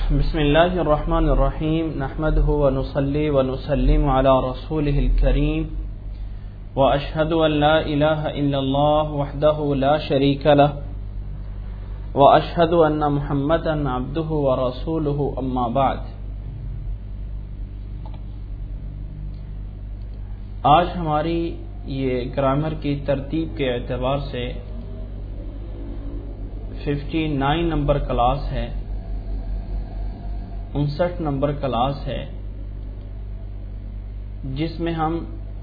بسم اللہ الرحمن الرحیم نحمده ونصلی ونسلم علی رسوله الکریم واشهد ان لا الہ الا اللہ وحدہ لا شریک له واشهد ان محمدا عبدہ ورسولہ اما بعد۔ آج ہماری یہ گرامر کی ترتیب کے اعتبار سے 59 نمبر کلاس ہے، 59 نمبر کلاس ہے، جس میں ہم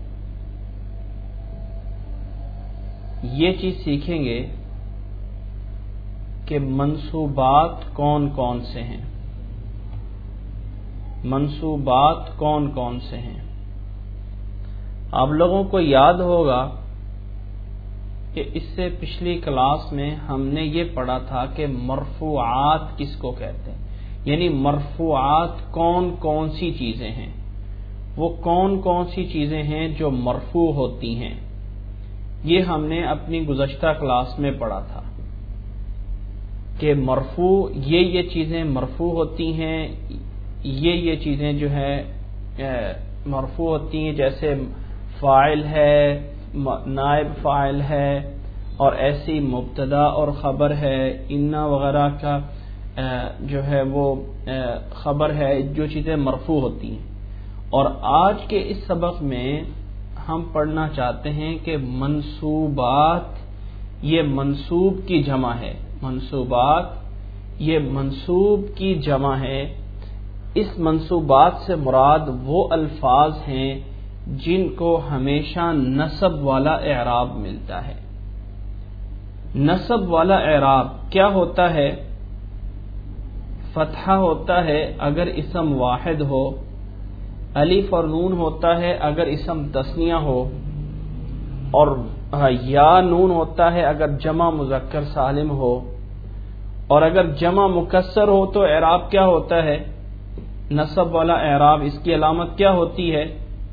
یہ چیز سیکھیں گے کہ منصوبات کون کون سے ہیں، منصوبات کون کون سے ہیں۔ آپ لوگوں کو یاد ہوگا کہ اس سے پچھلی کلاس میں ہم نے یہ پڑھا تھا کہ مرفوعات کس کو کہتے ہیں، یعنی مرفوعات کون کون سی چیزیں ہیں، وہ کون کون سی چیزیں ہیں جو مرفوع ہوتی ہیں۔ یہ ہم نے اپنی گزشتہ کلاس میں پڑھا تھا کہ مرفوع یہ چیزیں مرفوع ہوتی ہیں، یہ چیزیں جو ہے مرفوع ہوتی ہیں، جیسے فاعل ہے، نائب فاعل ہے، اور ایسی مبتدا اور خبر ہے، انا وغیرہ کا جو ہے وہ خبر ہے، جو چیزیں مرفوع ہوتی ہیں۔ اور آج کے اس سبق میں ہم پڑھنا چاہتے ہیں کہ منصوبات یہ منصوب کی جمع ہے، منصوبات یہ منصوب کی جمع ہے۔ اس منصوبات سے مراد وہ الفاظ ہیں جن کو ہمیشہ نصب والا اعراب ملتا ہے۔ نصب والا اعراب کیا ہوتا ہے؟ فتحہ ہوتا ہے اگر اسم واحد ہو، الف اور نون ہوتا ہے اگر اسم تثنیہ ہو، اور یا نون ہوتا ہے اگر جمع مذکر سالم ہو، اور اگر جمع مکسر ہو تو اعراب کیا ہوتا ہے؟ نصب والا اعراب اس کی علامت کیا ہوتی ہے؟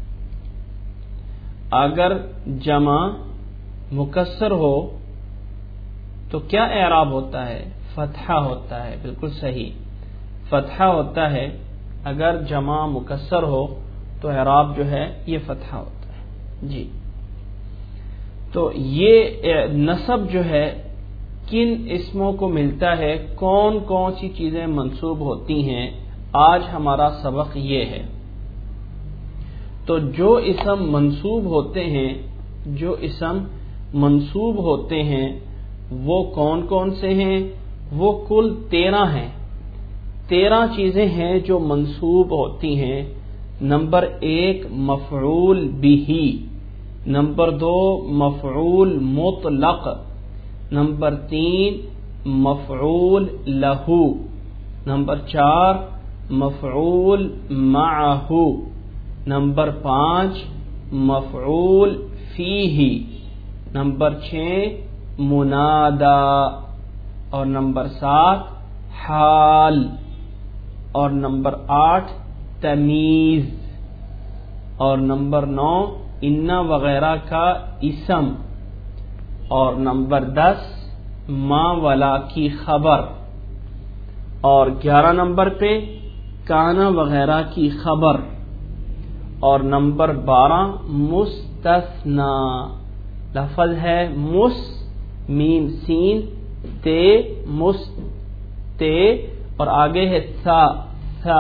اگر جمع مکسر ہو تو کیا اعراب ہوتا ہے؟ فتحہ ہوتا ہے، بالکل صحیح، فتحہ ہوتا ہے۔ اگر جمع مکسر ہو تو اعراب جو ہے یہ فتحہ ہوتا ہے۔ جی، تو یہ نصب جو ہے کن اسموں کو ملتا ہے، کون کون سی چیزیں منصوب ہوتی ہیں، آج ہمارا سبق یہ ہے۔ تو جو اسم منصوب ہوتے ہیں، جو اسم منصوب ہوتے ہیں وہ کون کون سے ہیں؟ وہ کل 13 ہیں، 13 چیزیں ہیں جو منصوب ہوتی ہیں۔ نمبر 1 مفعول بہ، نمبر 2 مفعول مطلق، نمبر 3 مفعول لہ، نمبر 4 مفعول معہ، نمبر 5 مفعول فیہ، نمبر 6 منادا، اور نمبر 7 حال، اور نمبر 8 تمیز، اور نمبر 9 انا وغیرہ کا اسم، اور نمبر 10 ما ولا کی خبر، اور 11 نمبر پہ کانا وغیرہ کی خبر، اور نمبر 12 مستثنا، لفظ ہے مس میم سین تے تے اور آگے ہے سا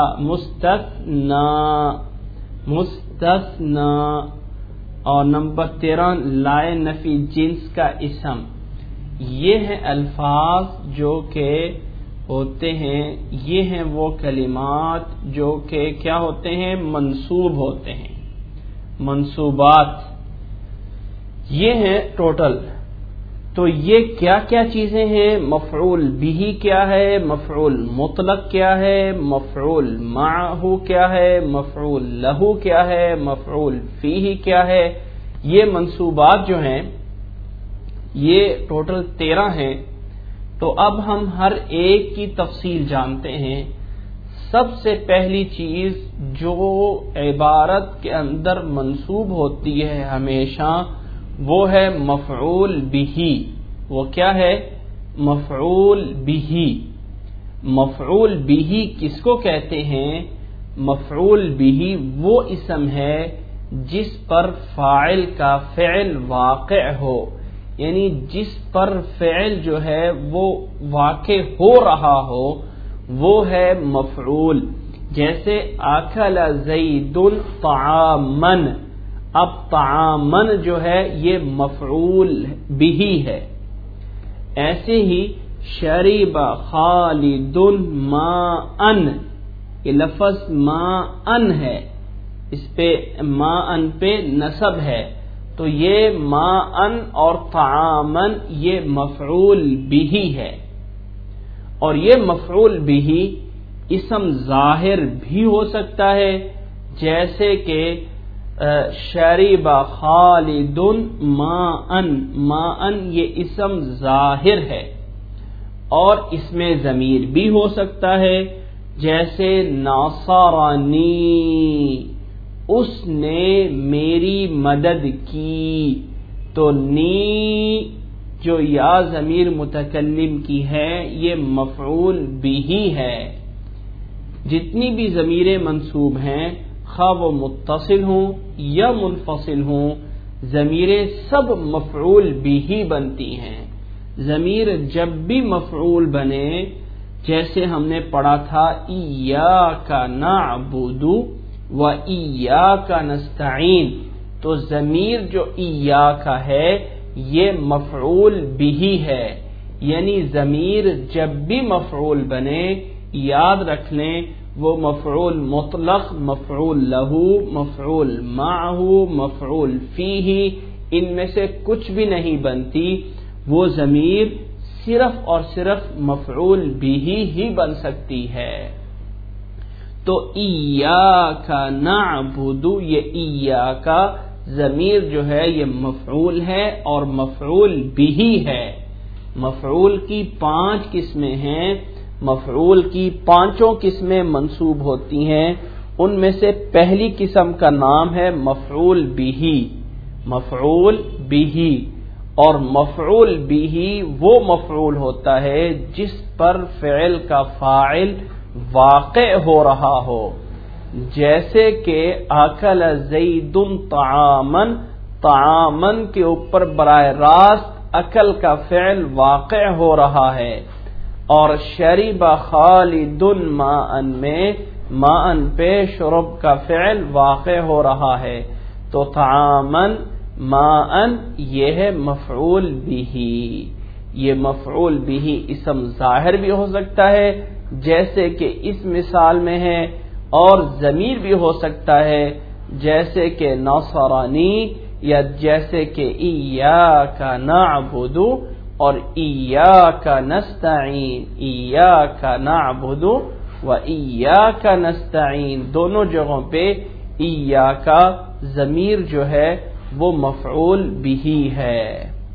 مستثنا، اور نمبر 13 لائے نفی جنس کا اسم۔ یہ ہیں الفاظ جو کہ ہوتے ہیں، یہ ہیں وہ کلمات جو کہ کیا ہوتے ہیں؟ منصوب ہوتے ہیں، منصوبات یہ ہیں ٹوٹل۔ تو یہ کیا کیا چیزیں ہیں؟ مفعول بہ کیا ہے، مفعول مطلق کیا ہے، مفعول معہ کیا ہے، مفعول لہ کیا ہے، مفعول فیہ کیا ہے۔ یہ منصوبات جو ہیں یہ ٹوٹل 13 ہیں۔ تو اب ہم ہر ایک کی تفصیل جانتے ہیں۔ سب سے پہلی چیز جو عبارت کے اندر منصوب ہوتی ہے ہمیشہ، وہ ہے مفعول بہ۔ وہ کیا ہے؟ مفعول بہ۔ مفعول بھی کس کو کہتے ہیں؟ مفعول بھی وہ اسم ہے جس پر فاعل کا فعل واقع ہو، یعنی جس پر فعل جو ہے وہ واقع ہو رہا ہو وہ ہے مفعول. جیسے اکل زید طعاما، اب طعاما جو ہے یہ مفعول بھی ہے. ایسے ہی شرب خالد ماء، یہ لفظ ماء ہے، اس پہ ماء پہ نصب ہے، تو یہ ماء اور طعاما یہ مفعول بھی ہے. اور یہ مفعول بھی اسم ظاہر بھی ہو سکتا ہے، جیسے کہ شرب خالد ماء، ماء یہ اسم ظاہر ہے. اور اس میں ضمیر بھی ہو سکتا ہے، جیسے ناصرنی، اس نے میری مدد کی، تو نی جو یا ضمیر متکلم کی ہے یہ مفعول بھی ہے. جتنی بھی ضمیریں منصوب ہیں خواہ وہ متصل ہوں یا منفصل ہوں، ضمیریں سب مفعول بھی بنتی ہیں. ضمیر جب بھی مفعول بنے، جیسے ہم نے پڑھا تھا ایاک نعبد و ایاک نستعین، تو ضمیر جو ایاک ہے یہ مفعول بھی ہے. یعنی ضمیر جب بھی مفعول بنے یاد رکھ لیں وہ مفعول مطلق، مفعول لہو، مفعول معہ، مفعول فیہ، ان میں سے کچھ بھی نہیں بنتی. وہ ضمیر صرف اور صرف مفعول بھی ہی بن سکتی ہے. تو ایاک نعبد، یہ ایاک ضمیر جو ہے یہ مفعول ہے اور مفعول بھی ہے. مفعول کی 5 قسمیں ہیں، مفعول کی 5 قسمیں منصوب ہوتی ہیں. ان میں سے پہلی قسم کا نام ہے مفعول بھی. مفعول بھی، اور مفعول بھی وہ مفعول ہوتا ہے جس پر فعل کا فاعل واقع ہو رہا ہو. جیسے کہ اکل زید طعاما، طعاما کے اوپر براہ راست اکل کا فعل واقع ہو رہا ہے، اور شرب خالد ماء میں ماء پہ شرب کا فعل واقع ہو رہا ہے. تو طعاما ماء یہ ہے مفعول بھی. یہ مفعول بھی اسم ظاہر بھی ہو سکتا ہے جیسے کہ اس مثال میں ہے، اور ضمیر بھی ہو سکتا ہے جیسے کہ ناصرانی، یا جیسے کہ ایاک نعبد اور ایاک نستعین. ایاک نعبد و ایاک نستعین دونوں جگہوں پہ ایاک ضمیر جو ہے وہ مفعول بھی ہے.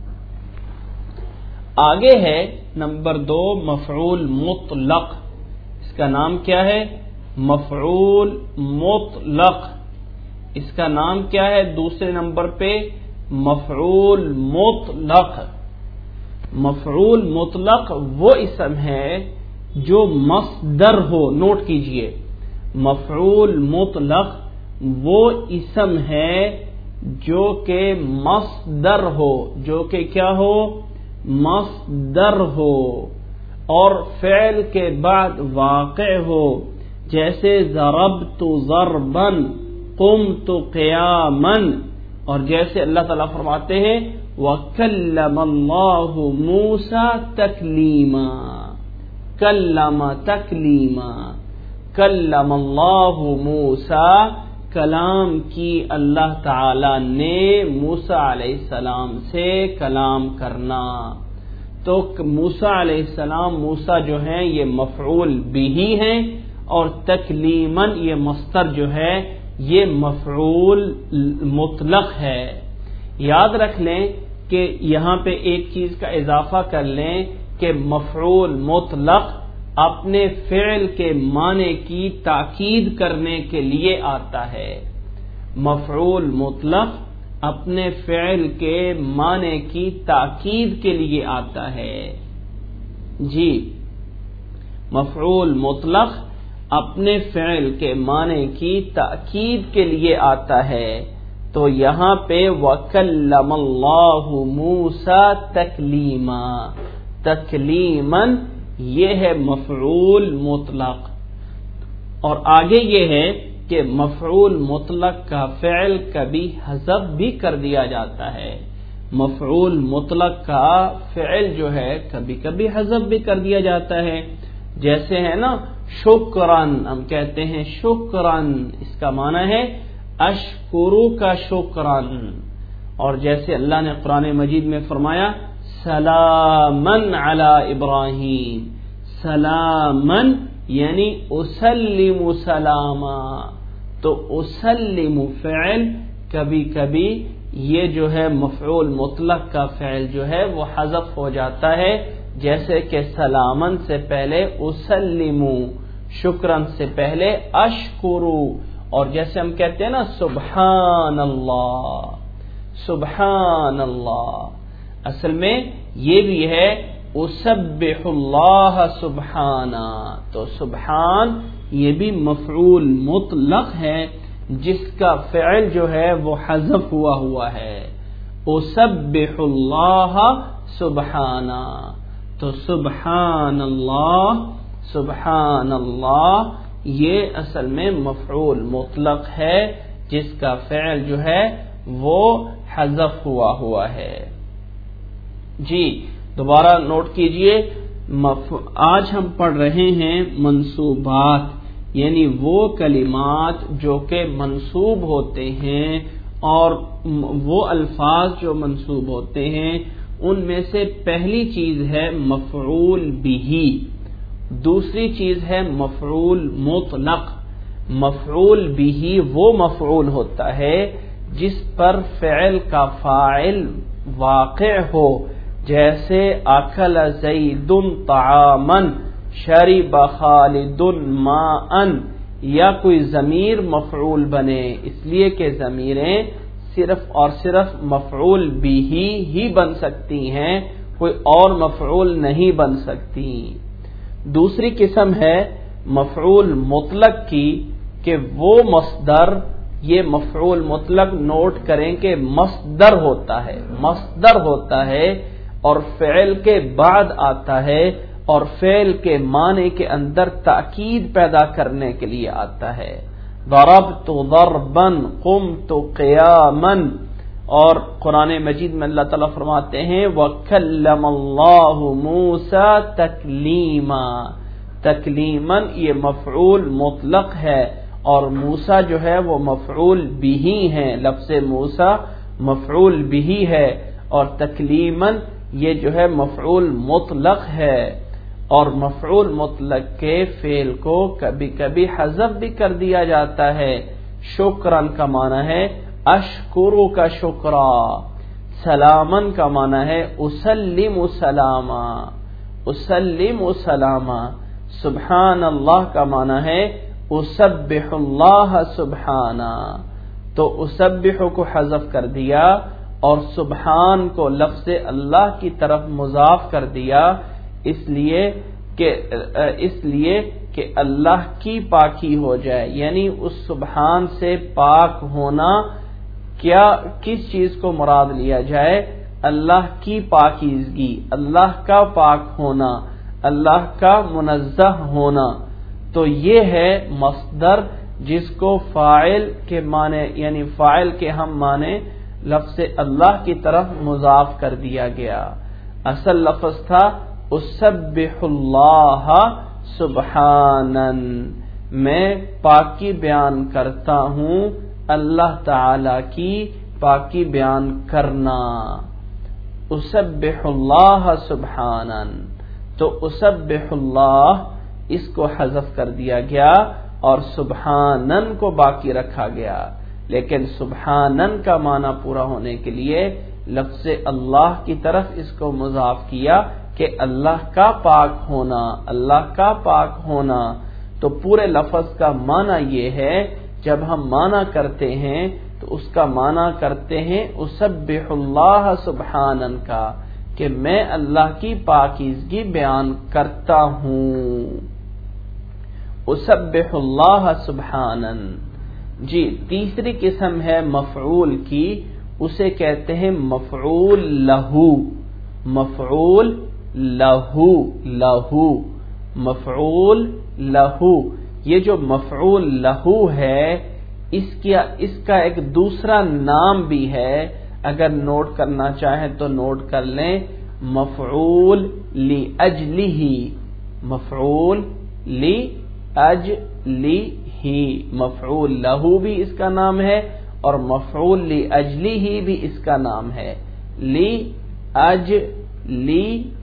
آگے ہے نمبر 2 مفعول مطلق. اس کا نام کیا ہے؟ مفعول مطلق. اس کا نام کیا ہے دوسرے نمبر پہ؟ مفعول مطلق. مفعول مطلق وہ اسم ہے جو مصدر ہو. نوٹ کیجئے، مفعول مطلق وہ اسم ہے جو کہ مصدر ہو، جو کہ کیا ہو؟ مصدر ہو، اور فعل کے بعد واقع ہو. جیسے ضربت ضربا، قمت قیاما، اور جیسے اللہ تعالیٰ فرماتے ہیں وَكَلَّمَ اللَّهُ مُوسَى تَكْلِيمًا. کلم تکلیما، کلم اللہ موسیٰ، کلام کی اللہ تعالی نے موسیٰ علیہ السلام سے کلام کرنا. تو موسیٰ علیہ السلام، موسیٰ جو ہیں یہ مفعول بھی ہیں، اور تکلیماً یہ مصدر جو ہے یہ مفعول مطلق ہے. یاد رکھ لیں کہ یہاں پہ ایک چیز کا اضافہ کر لیں کہ مفعول مطلق اپنے فعل کے معنی کی تاکید کرنے کے لیے آتا ہے. مفعول مطلق اپنے فعل کے معنی کی تاکید کے لیے آتا ہے. جی، مفعول مطلق اپنے فعل کے معنی کی تأکید کے لیے آتا ہے، تو یہاں پہ وَكَلَّمَ اللَّهُ مُوسَى تَكْلِيمًا، تکلیماً یہ ہے مفعول مطلق۔ اور آگے یہ ہے کہ مفعول مطلق کا فعل کبھی حذف بھی کر دیا جاتا ہے، مفعول مطلق کا فعل جو ہے کبھی کبھی حذف بھی کر دیا جاتا ہے، جیسے ہے نا شکرن، ہم کہتے ہیں شکرن، اس کا معنی ہے اشکرو کا شکرن، اور جیسے اللہ نے قرآن مجید میں فرمایا سلامن علی ابراہیم، سلامن یعنی اسلم سلاما، تو اسلم فعل کبھی کبھی یہ جو ہے مفعول مطلق کا فعل جو ہے وہ حذف ہو جاتا ہے، جیسے کہ سلامن سے پہلے اسلمو، شکرن سے پہلے اشکرو، اور جیسے ہم کہتے ہیں نا سبحان اللہ، سبحان اللہ، اصل میں یہ بھی ہے اسبح اللہ سبحانہ، تو سبحان یہ بھی مفعول مطلق ہے جس کا فعل جو ہے وہ حذف ہوا ہے، اسبح اللہ سبحانہ، تو سبحان اللہ، سبحان اللہ یہ اصل میں مفعول مطلق ہے جس کا فعل جو ہے وہ حذف ہوا ہے۔ جی دوبارہ نوٹ کیجئے، آج ہم پڑھ رہے ہیں منصوبات، یعنی وہ کلمات جو کہ منصوب ہوتے ہیں، اور وہ الفاظ جو منصوب ہوتے ہیں ان میں سے پہلی چیز ہے مفعول بہ، دوسری چیز ہے مفعول مطلق۔ مفعول بہ وہ مفعول ہوتا ہے جس پر فعل کا فاعل واقع ہو، جیسے اکل زید طعاما، شرب خالد ماء، یا کوئی ضمیر مفعول بنے، اس لیے کہ ضمیریں صرف اور صرف مفعول بہ ہی بن سکتی ہیں، کوئی اور مفعول نہیں بن سکتی۔ دوسری قسم ہے مفعول مطلق کی کہ وہ مصدر، یہ مفعول مطلق نوٹ کریں کہ مصدر ہوتا ہے، مصدر ہوتا ہے اور فعل کے بعد آتا ہے، اور فعل کے معنی کے اندر تاکید پیدا کرنے کے لیے آتا ہے۔ ضربت ضربا قمت قیاما، اور قرآن مجید میں اللہ تعالیٰ فرماتے ہیں وَكَلَّمَ اللَّهُ مُوسَى تَكْلِيمًا، تکلیماً یہ مفعول مطلق ہے، اور موسیٰ جو ہے وہ مفعول بہ ہے، لفظ موسیٰ مفعول بہ ہے، اور تکلیماً یہ جو ہے مفعول مطلق ہے، اور مفعول مطلق کے فعل کو کبھی کبھی حذف بھی کر دیا جاتا ہے۔ شکرن کا معنی ہے اشکرو کا شکرا، سلامن کا معنی ہے اسلم سلاما، اسلم سلاما، سبحان اللہ کا معنی ہے اسبح اللہ سبحانہ، تو اسبح کو حذف کر دیا اور سبحان کو لفظ اللہ کی طرف مضاف کر دیا، اس لیے کہ اللہ کی پاکی ہو جائے، یعنی اس سبحان سے پاک ہونا، کیا کس چیز کو مراد لیا جائے؟ اللہ کی پاکیزگی، اللہ کا پاک ہونا، اللہ کا منزہ ہونا، تو یہ ہے مصدر جس کو فاعل کے معنی یعنی فاعل کے ہم معنی لفظ اللہ کی طرف مضاف کر دیا گیا۔ اصل لفظ تھا اسبح اللہ سبحانن، میں پاکی بیان کرتا ہوں، اللہ تعالی کی پاکی بیان کرنا، اسبح اللہ سبحانن، تو اسبح اللہ اس کو حذف کر دیا گیا اور سبحانن کو باقی رکھا گیا، لیکن سبحانن کا معنی پورا ہونے کے لیے لفظ اللہ کی طرف اس کو مضاف کیا کہ اللہ کا پاک ہونا، اللہ کا پاک ہونا، تو پورے لفظ کا معنی یہ ہے، جب ہم معنی کرتے ہیں تو اس کا معنی کرتے ہیں اسبح اللہ سبحانن کا، کہ میں اللہ کی پاکیزگی بیان کرتا ہوں۔ اسبح اللہ سبحانً. جی تیسری قسم ہے مفعول کی، اسے کہتے ہیں مفعول لہو. مفعول لہو، لہو مفعول لہو. یہ جو مفعول لہو ہے اس کا ایک دوسرا نام بھی ہے، اگر نوٹ کرنا چاہیں تو نوٹ کر لیں، مفعول لأجلہ. مفعول لأجلہ، مفعول لہو بھی اس کا نام ہے اور مفعول لأجلہ بھی اس کا نام ہے. لأجلہ،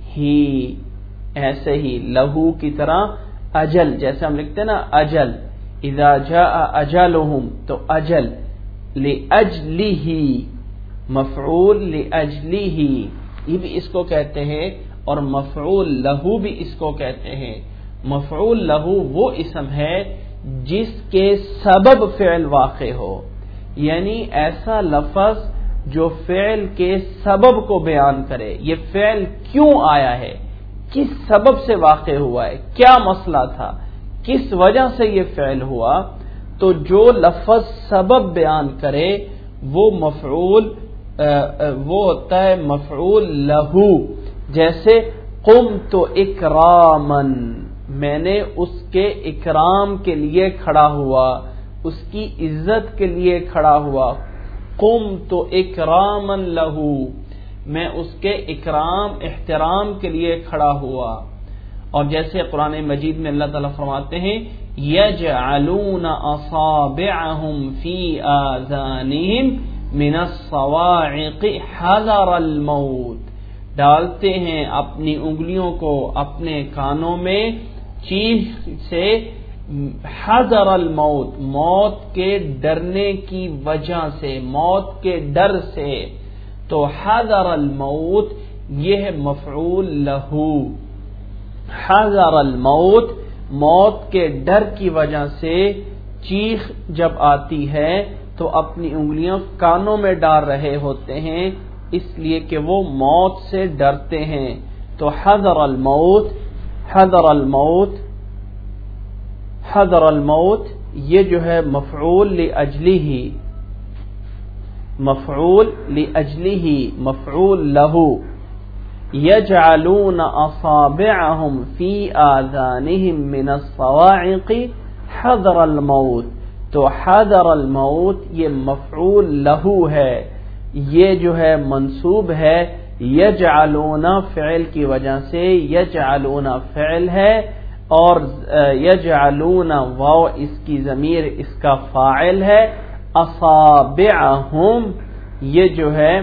ایسے ہی لہو کی طرح اجل، جیسے ہم لکھتے ہیں نا اجل، اذا جاء اجلهم تو اجل. لأجلہ، مفعول لأجلہ یہ بھی اس کو کہتے ہیں، اور مفعول لہو بھی اس کو کہتے ہیں. مفعول لہو وہ اسم ہے جس کے سبب فعل واقع ہو، یعنی ایسا لفظ جو فعل کے سبب کو بیان کرے. یہ فعل کیوں آیا ہے، کس سبب سے واقع ہوا ہے، کیا مسئلہ تھا، کس وجہ سے یہ فعل ہوا. تو جو لفظ سبب بیان کرے وہ مفعول وہ ہوتا ہے مفعول لہو. جیسے قمت اکراما، میں نے اس کے اکرام کے لیے کھڑا ہوا، اس کی عزت کے لیے کھڑا ہوا. قمت اکراما لہو، میں اس کے اکرام احترام کے لیے کھڑا ہوا. اور جیسے قرآن مجید میں اللہ تعالیٰ فرماتے ہیں یجعلون اصابعهم فی آذانہم من الصواعق حذر الموت، ڈالتے ہیں اپنی انگلیوں کو اپنے کانوں میں چیخ سے، حذر الموت، موت کے ڈرنے کی وجہ سے، موت کے ڈر سے. تو حذر الموت یہ ہے مفعول لہو. حذر الموت، موت کے ڈر کی وجہ سے چیخ جب آتی ہے تو اپنی انگلیاں کانوں میں ڈال رہے ہوتے ہیں، اس لیے کہ وہ موت سے ڈرتے ہیں. تو حذر الموت، حذر الموت، حذر الموت یہ جو ہے مفعول لأجلہ، مفعول لأجلہ، مفعول لہو. یجعلون اصابعهم فی آذانہم من الصواعق حذر الموت. تو حذر الموت یہ مفعول لہو ہے، یہ جو ہے منصوب ہے یجعلون فعل کی وجہ سے. یجعلون فعل ہے اور یجعلون واو اس کی ضمیر اس کا فاعل ہے. اصابعهم یہ جو ہے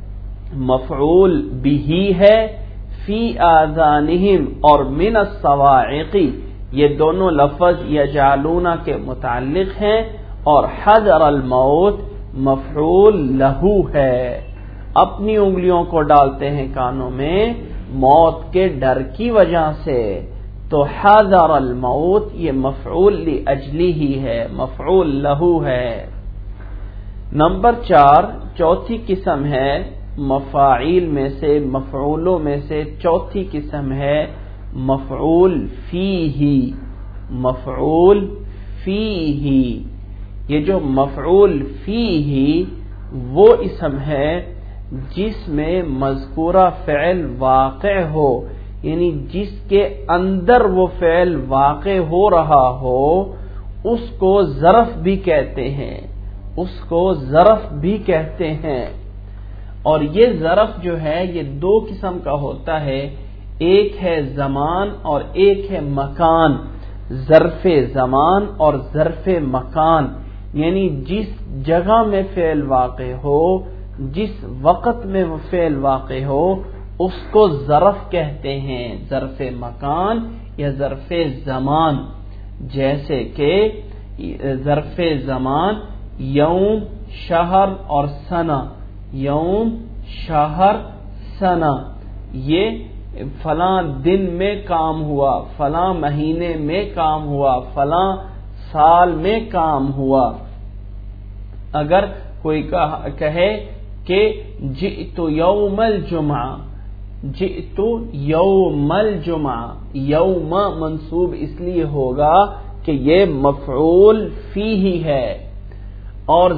مفعول بھی ہے. فی آذانہم اور من الصواعق یہ دونوں لفظ یجعلون کے متعلق ہیں، اور حذر الموت مفعول لہو ہے. اپنی انگلیوں کو ڈالتے ہیں کانوں میں موت کے ڈر کی وجہ سے. تو حذر الموت یہ مفعول لأجلہ ہی ہے، مفعول لہو ہے. نمبر 4 چوتھی قسم ہے مفاعیل میں سے، مفعولوں میں سے چوتھی قسم ہے مفعول فیہ. مفعول فیہ، یہ جو مفعول فیہ وہ اسم ہے جس میں مذکورہ فعل واقع ہو، یعنی جس کے اندر وہ فعل واقع ہو رہا ہو اس کو ظرف بھی کہتے ہیں، اس کو ظرف بھی کہتے ہیں. اور یہ ظرف جو ہے یہ دو قسم کا ہوتا ہے، ایک ہے زمان اور ایک ہے مکان. ظرف زمان اور ظرف مکان، یعنی جس جگہ میں فعل واقع ہو، جس وقت میں وہ فعل واقع ہو اس کو ظرف کہتے ہیں، ظرف مکان یا ظرف زمان. جیسے کہ ظرف زمان یوم، شہر اور سنہ. یوم، شہر، سنہ، یہ فلاں دن میں کام ہوا، فلاں مہینے میں کام ہوا، فلاں سال میں کام ہوا. اگر کوئی کہے کہ جئت یوم الجمعہ، جئت یوم الجمعہ، یوم منصوب اس لیے ہوگا کہ یہ مفعول فیہ ہے، اور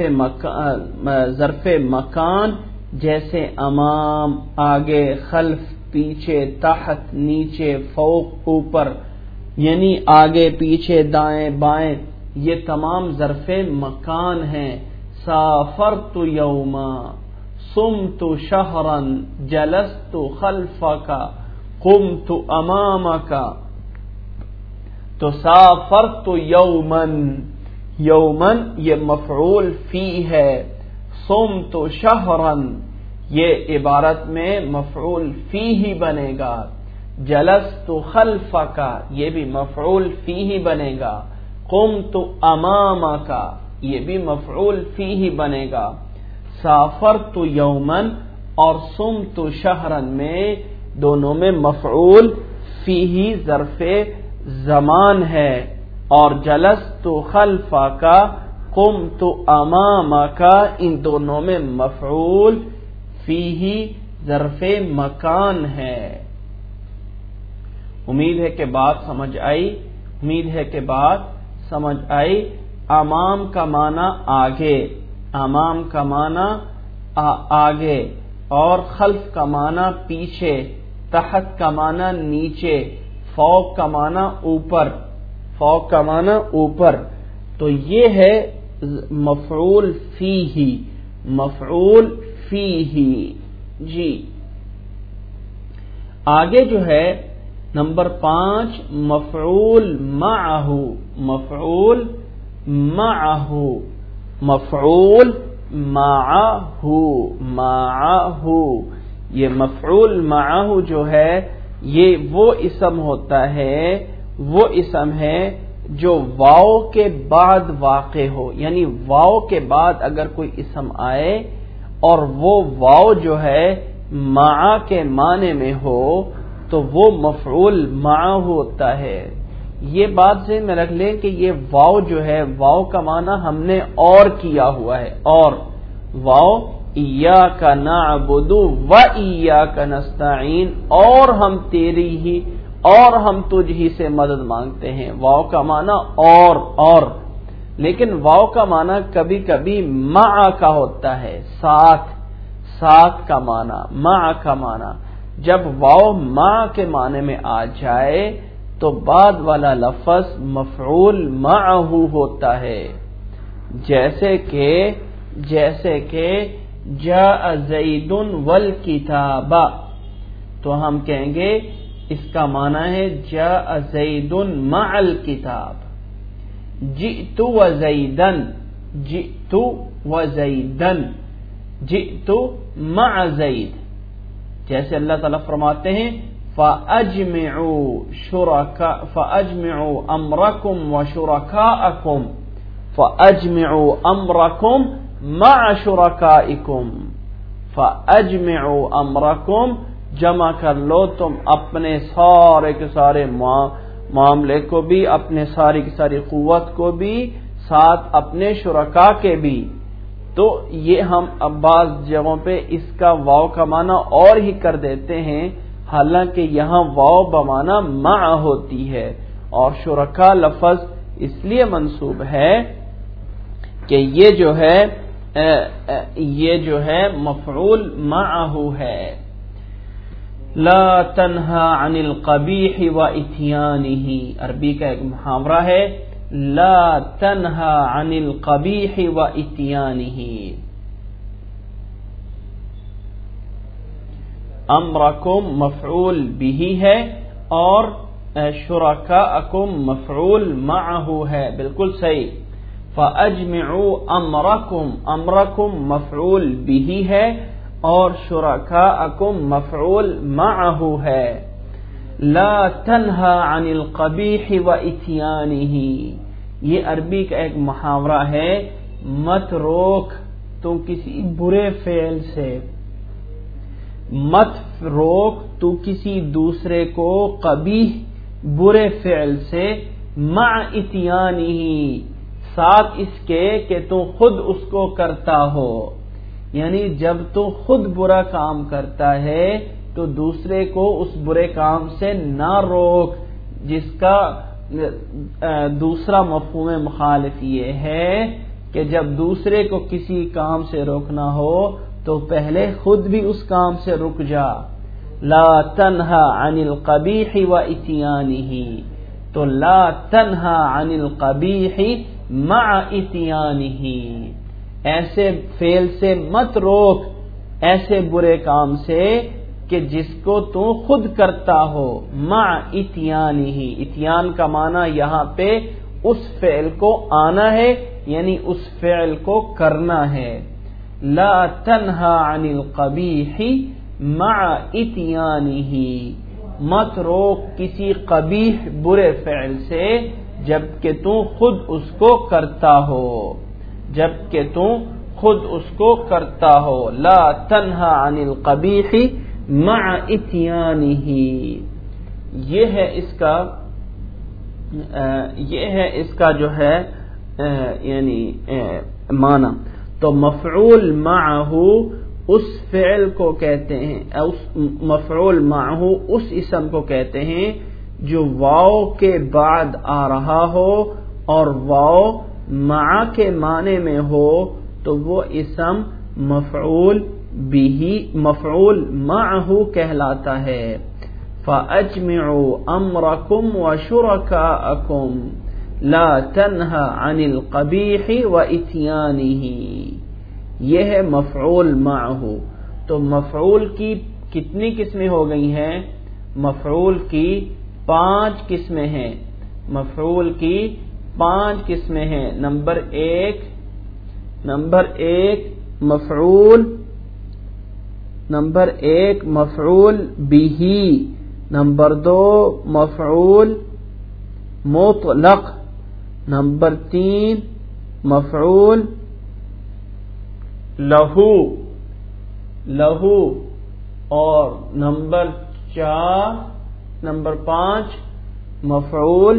ظرف مکان جیسے امام آگے، خلف پیچھے، تحت نیچے، فوق اوپر، یعنی آگے پیچھے دائیں بائیں، یہ تمام ظرف مکان ہیں. سافرت یوما، صمت شہرا، جلست خلفک، قمت امامک. تو سافرت یومن، یومن یہ مفعول فی ہے. صمت شہرا یہ عبارت میں مفعول فی ہی بنے گا. جلست خلفک یہ بھی مفعول فی ہی بنے گا. قمت امامک یہ بھی مفعول فی ہی بنے گا. سافرت یومن اور صمت شہرا میں دونوں میں مفعول فی ہی ظرف زمان ہے، اور جلست خلفک، قمت امامک ان دونوں میں مفعول فی ہی ظرف مکان ہے. امید ہے کہ بات سمجھ آئی، امید ہے کہ بات سمجھ آئی. امام کا معنی آگے، امام کا معنی آگے، اور خلف کا معنی پیچھے، تحت کا معنی نیچے، فوق کا معنی اوپر، فوق کا معنی اوپر. تو یہ ہے مفعول فیہ، مفعول فیہ. جی آگے جو ہے نمبر 5 مفعول معہ، مفعول معہ، مفعول معہ، معہ. یہ مفعول معہ جو ہے یہ وہ اسم ہوتا ہے، وہ اسم ہے جو واو کے بعد واقع ہو. یعنی واو کے بعد اگر کوئی اسم آئے اور وہ واو جو ہے مع کے معنی میں ہو تو وہ مفعول معہ ہوتا ہے. یہ بات ذہن میں رکھ لیں کہ یہ واو جو ہے، واو کا معنی ہم نے اور کیا ہوا ہے. اور واو ایاک نعبد و ایاک نستعین، اور ہم تیری ہی اور ہم تجھ ہی سے مدد مانگتے ہیں. واو کا معنی اور، لیکن واو کا معنی کبھی کبھی مع کا ہوتا ہے، ساتھ، ساتھ کا معنی، مع کا معنی. جب واو مع کے معنی میں آ جائے تو بعد والا لفظ مفعول معہ ہوتا ہے. جیسے کہ جاء زید والکتاب، تو ہم کہیں گے اس کا معنی ہے جاء زید مع الکتاب. جئت وزیدن، جئت وزیدن، جئت مع زید. جیسے اللہ تعالیٰ فرماتے ہیں فَأَجْمِعُوا أَمْرَكُمْ وَشُرَكَاءَكُمْ، فَأَجْمِعُوا أَمْرَكُمْ مَعَ شُرَكَائِكُمْ. فَأَجْمِعُوا أَمْرَكُمْ جمع کر لو تم اپنے سارے کے سارے معاملے کو بھی، اپنے ساری کی ساری قوت کو بھی، ساتھ اپنے شرکا کے بھی. تو یہ ہم اب بعض جگہوں پہ اس کا واو کا معنی اور ہی کر دیتے ہیں، حالانکہ یہاں واو بمعنی مع ہوتی ہے. اور شرکا لفظ اس لیے منصوب ہے کہ یہ جو ہے مفعول معہ ہے. لا تنہا عن القبیح واتیانہ، عربی کا ایک محاورہ ہے، لا تنہا عن القبیح واتیانہ. امرکم مفعول بہ ہے اور شرکاءکم مفعول معہ ہے. بالکل صحیح. فاجمعوا امرکم، امرکم مفعول بہ ہے اور شرکاءکم مفعول معہ ہے. لا تنہا عن القبیح واتیانہ، یہ عربی کا ایک محاورہ ہے، مت روک تو کسی برے فعل سے، مت روک تو کسی دوسرے کو قبیح برے فعل سے، مع اتیانہ ساتھ اس کے کہ تو خود اس کو کرتا ہو. یعنی جب تو خود برا کام کرتا ہے تو دوسرے کو اس برے کام سے نہ روک جس کا دوسرا مفہوم مخالف یہ ہے کہ جب دوسرے کو کسی کام سے روکنا ہو تو پہلے خود بھی اس کام سے رک جا. لا تنہا عن القبیح و اتیانہ، تو لا تنہا عن القبیح مع اتیانہ، ایسے فعل سے مت روک، ایسے برے کام سے کہ جس کو تو خود کرتا ہو. مع اتیانہ، اتیان کا معنی یہاں پہ اس فعل کو آنا ہے، یعنی اس فعل کو کرنا ہے. لا تنہا عن القبیح مع اتیانہ، مت روک کسی قبیح برے فعل سے جبکہ تو خود اس کو کرتا ہو، جبکہ تو خود اس کو کرتا ہو. لا تنہا عن القبیح مع اتیانہ، یہ ہے اس کا جو ہے یعنی معنی. تو مفعول معہ اس فعل کو کہتے ہیں، مفعول معہ اس اسم کو کہتے ہیں جو واو کے بعد آ رہا ہو اور واو مع کے معنی میں ہو تو وہ اسم مفعول مفعول معہ کہلاتا ہے. فَأَجْمِعُوا أَمْرَكُمْ وَشُرَكَاءَكُمْ لا تنہا عن القبیح واتیانہ، یہ ہے مفعول معہ. تو مفعول کی کتنی قسمیں ہو گئی ہیں؟ مفعول کی 5 قسمیں ہیں. مفعول کی 5 قسمیں ہیں. نمبر ایک مفعول بہ، نمبر 2 مفعول مطلق، نمبر 3 مفعول لہو اور نمبر 5 مفعول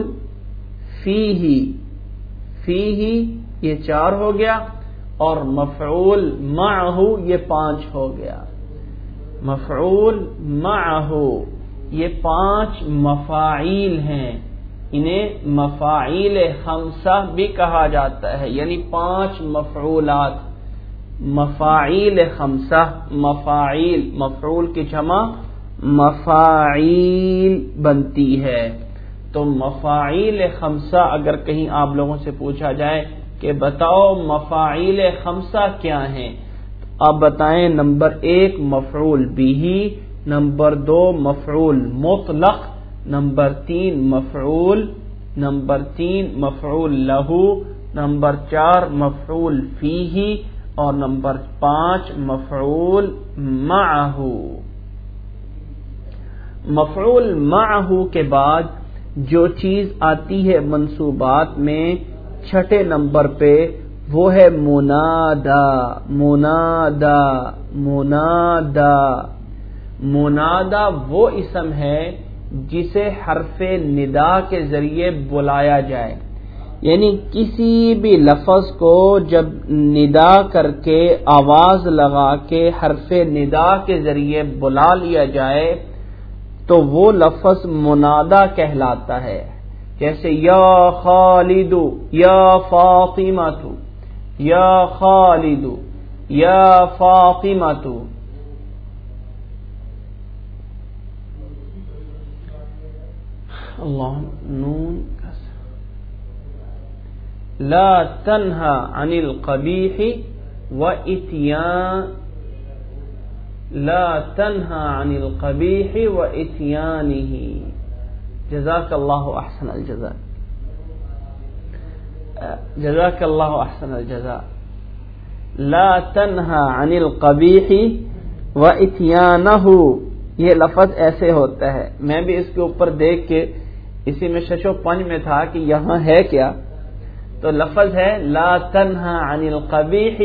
فیہ، یہ 4 ہو گیا، اور مفعول معہ یہ 5 ہو گیا. مفعول معہ یہ 5 مفاعیل ہیں، انہیں مفاعیل خمسہ بھی کہا جاتا ہے، یعنی 5 مفعولات. مفاعیل خمسہ، مفاعیل مفعول کی جمع مفاعیل بنتی ہے. تو مفاعیل خمسہ اگر کہیں آپ لوگوں سے پوچھا جائے کہ بتاؤ مفاعیل خمسہ کیا ہیں، آپ بتائیں. نمبر 1 مفعول بہ، نمبر 2 مفعول مطلق، نمبر 3 مفعول لہو، نمبر 4 مفعول فیہ، اور نمبر 5 مفعول معہ. مفعول معہ کے بعد جو چیز آتی ہے منصوبات میں 6 نمبر پہ وہ ہے منادا وہ اسم ہے جسے حرف ندا کے ذریعے بلایا جائے، یعنی کسی بھی لفظ کو جب ندا کر کے آواز لگا کے حرف ندا کے ذریعے بلا لیا جائے تو وہ لفظ منادا کہلاتا ہے. جیسے یا خالد یا فاطمۃ، یا خالد یا فاطمۃ. اللہ نون. لا تنہا عن القبیح واتیانہ. جزاک اللہ احسن الجزاء. لا تنہا عن القبیح واتیانہ، یہ لفظ ایسے ہوتا ہے. میں بھی اس کے اوپر دیکھ کے اسی میں شش و پنج میں تھا کہ یہاں ہے کیا، تو لفظ ہے لا تنہا عن القبیح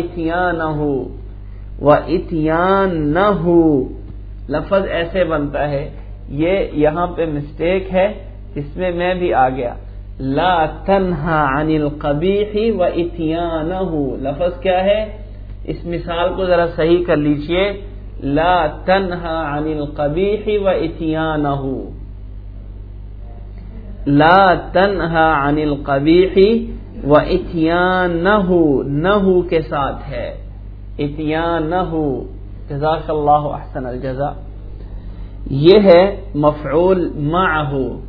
واتیانہ، لفظ ایسے بنتا ہے. یہ یہاں پہ مسٹیک ہے، اس میں بھی آ گیا. لا تنہا عن القبیح واتیانہ، لفظ کیا ہے؟ اس مثال کو ذرا صحیح کر لیجئے. لا تنہا عن القبیح واتیانہ. لا تنہا عن القبیح و اتیانہ، نہو کے ساتھ ہے، اتیانہ، جزاک اللہ احسن الجزاء، یہ ہے مفعول معہ،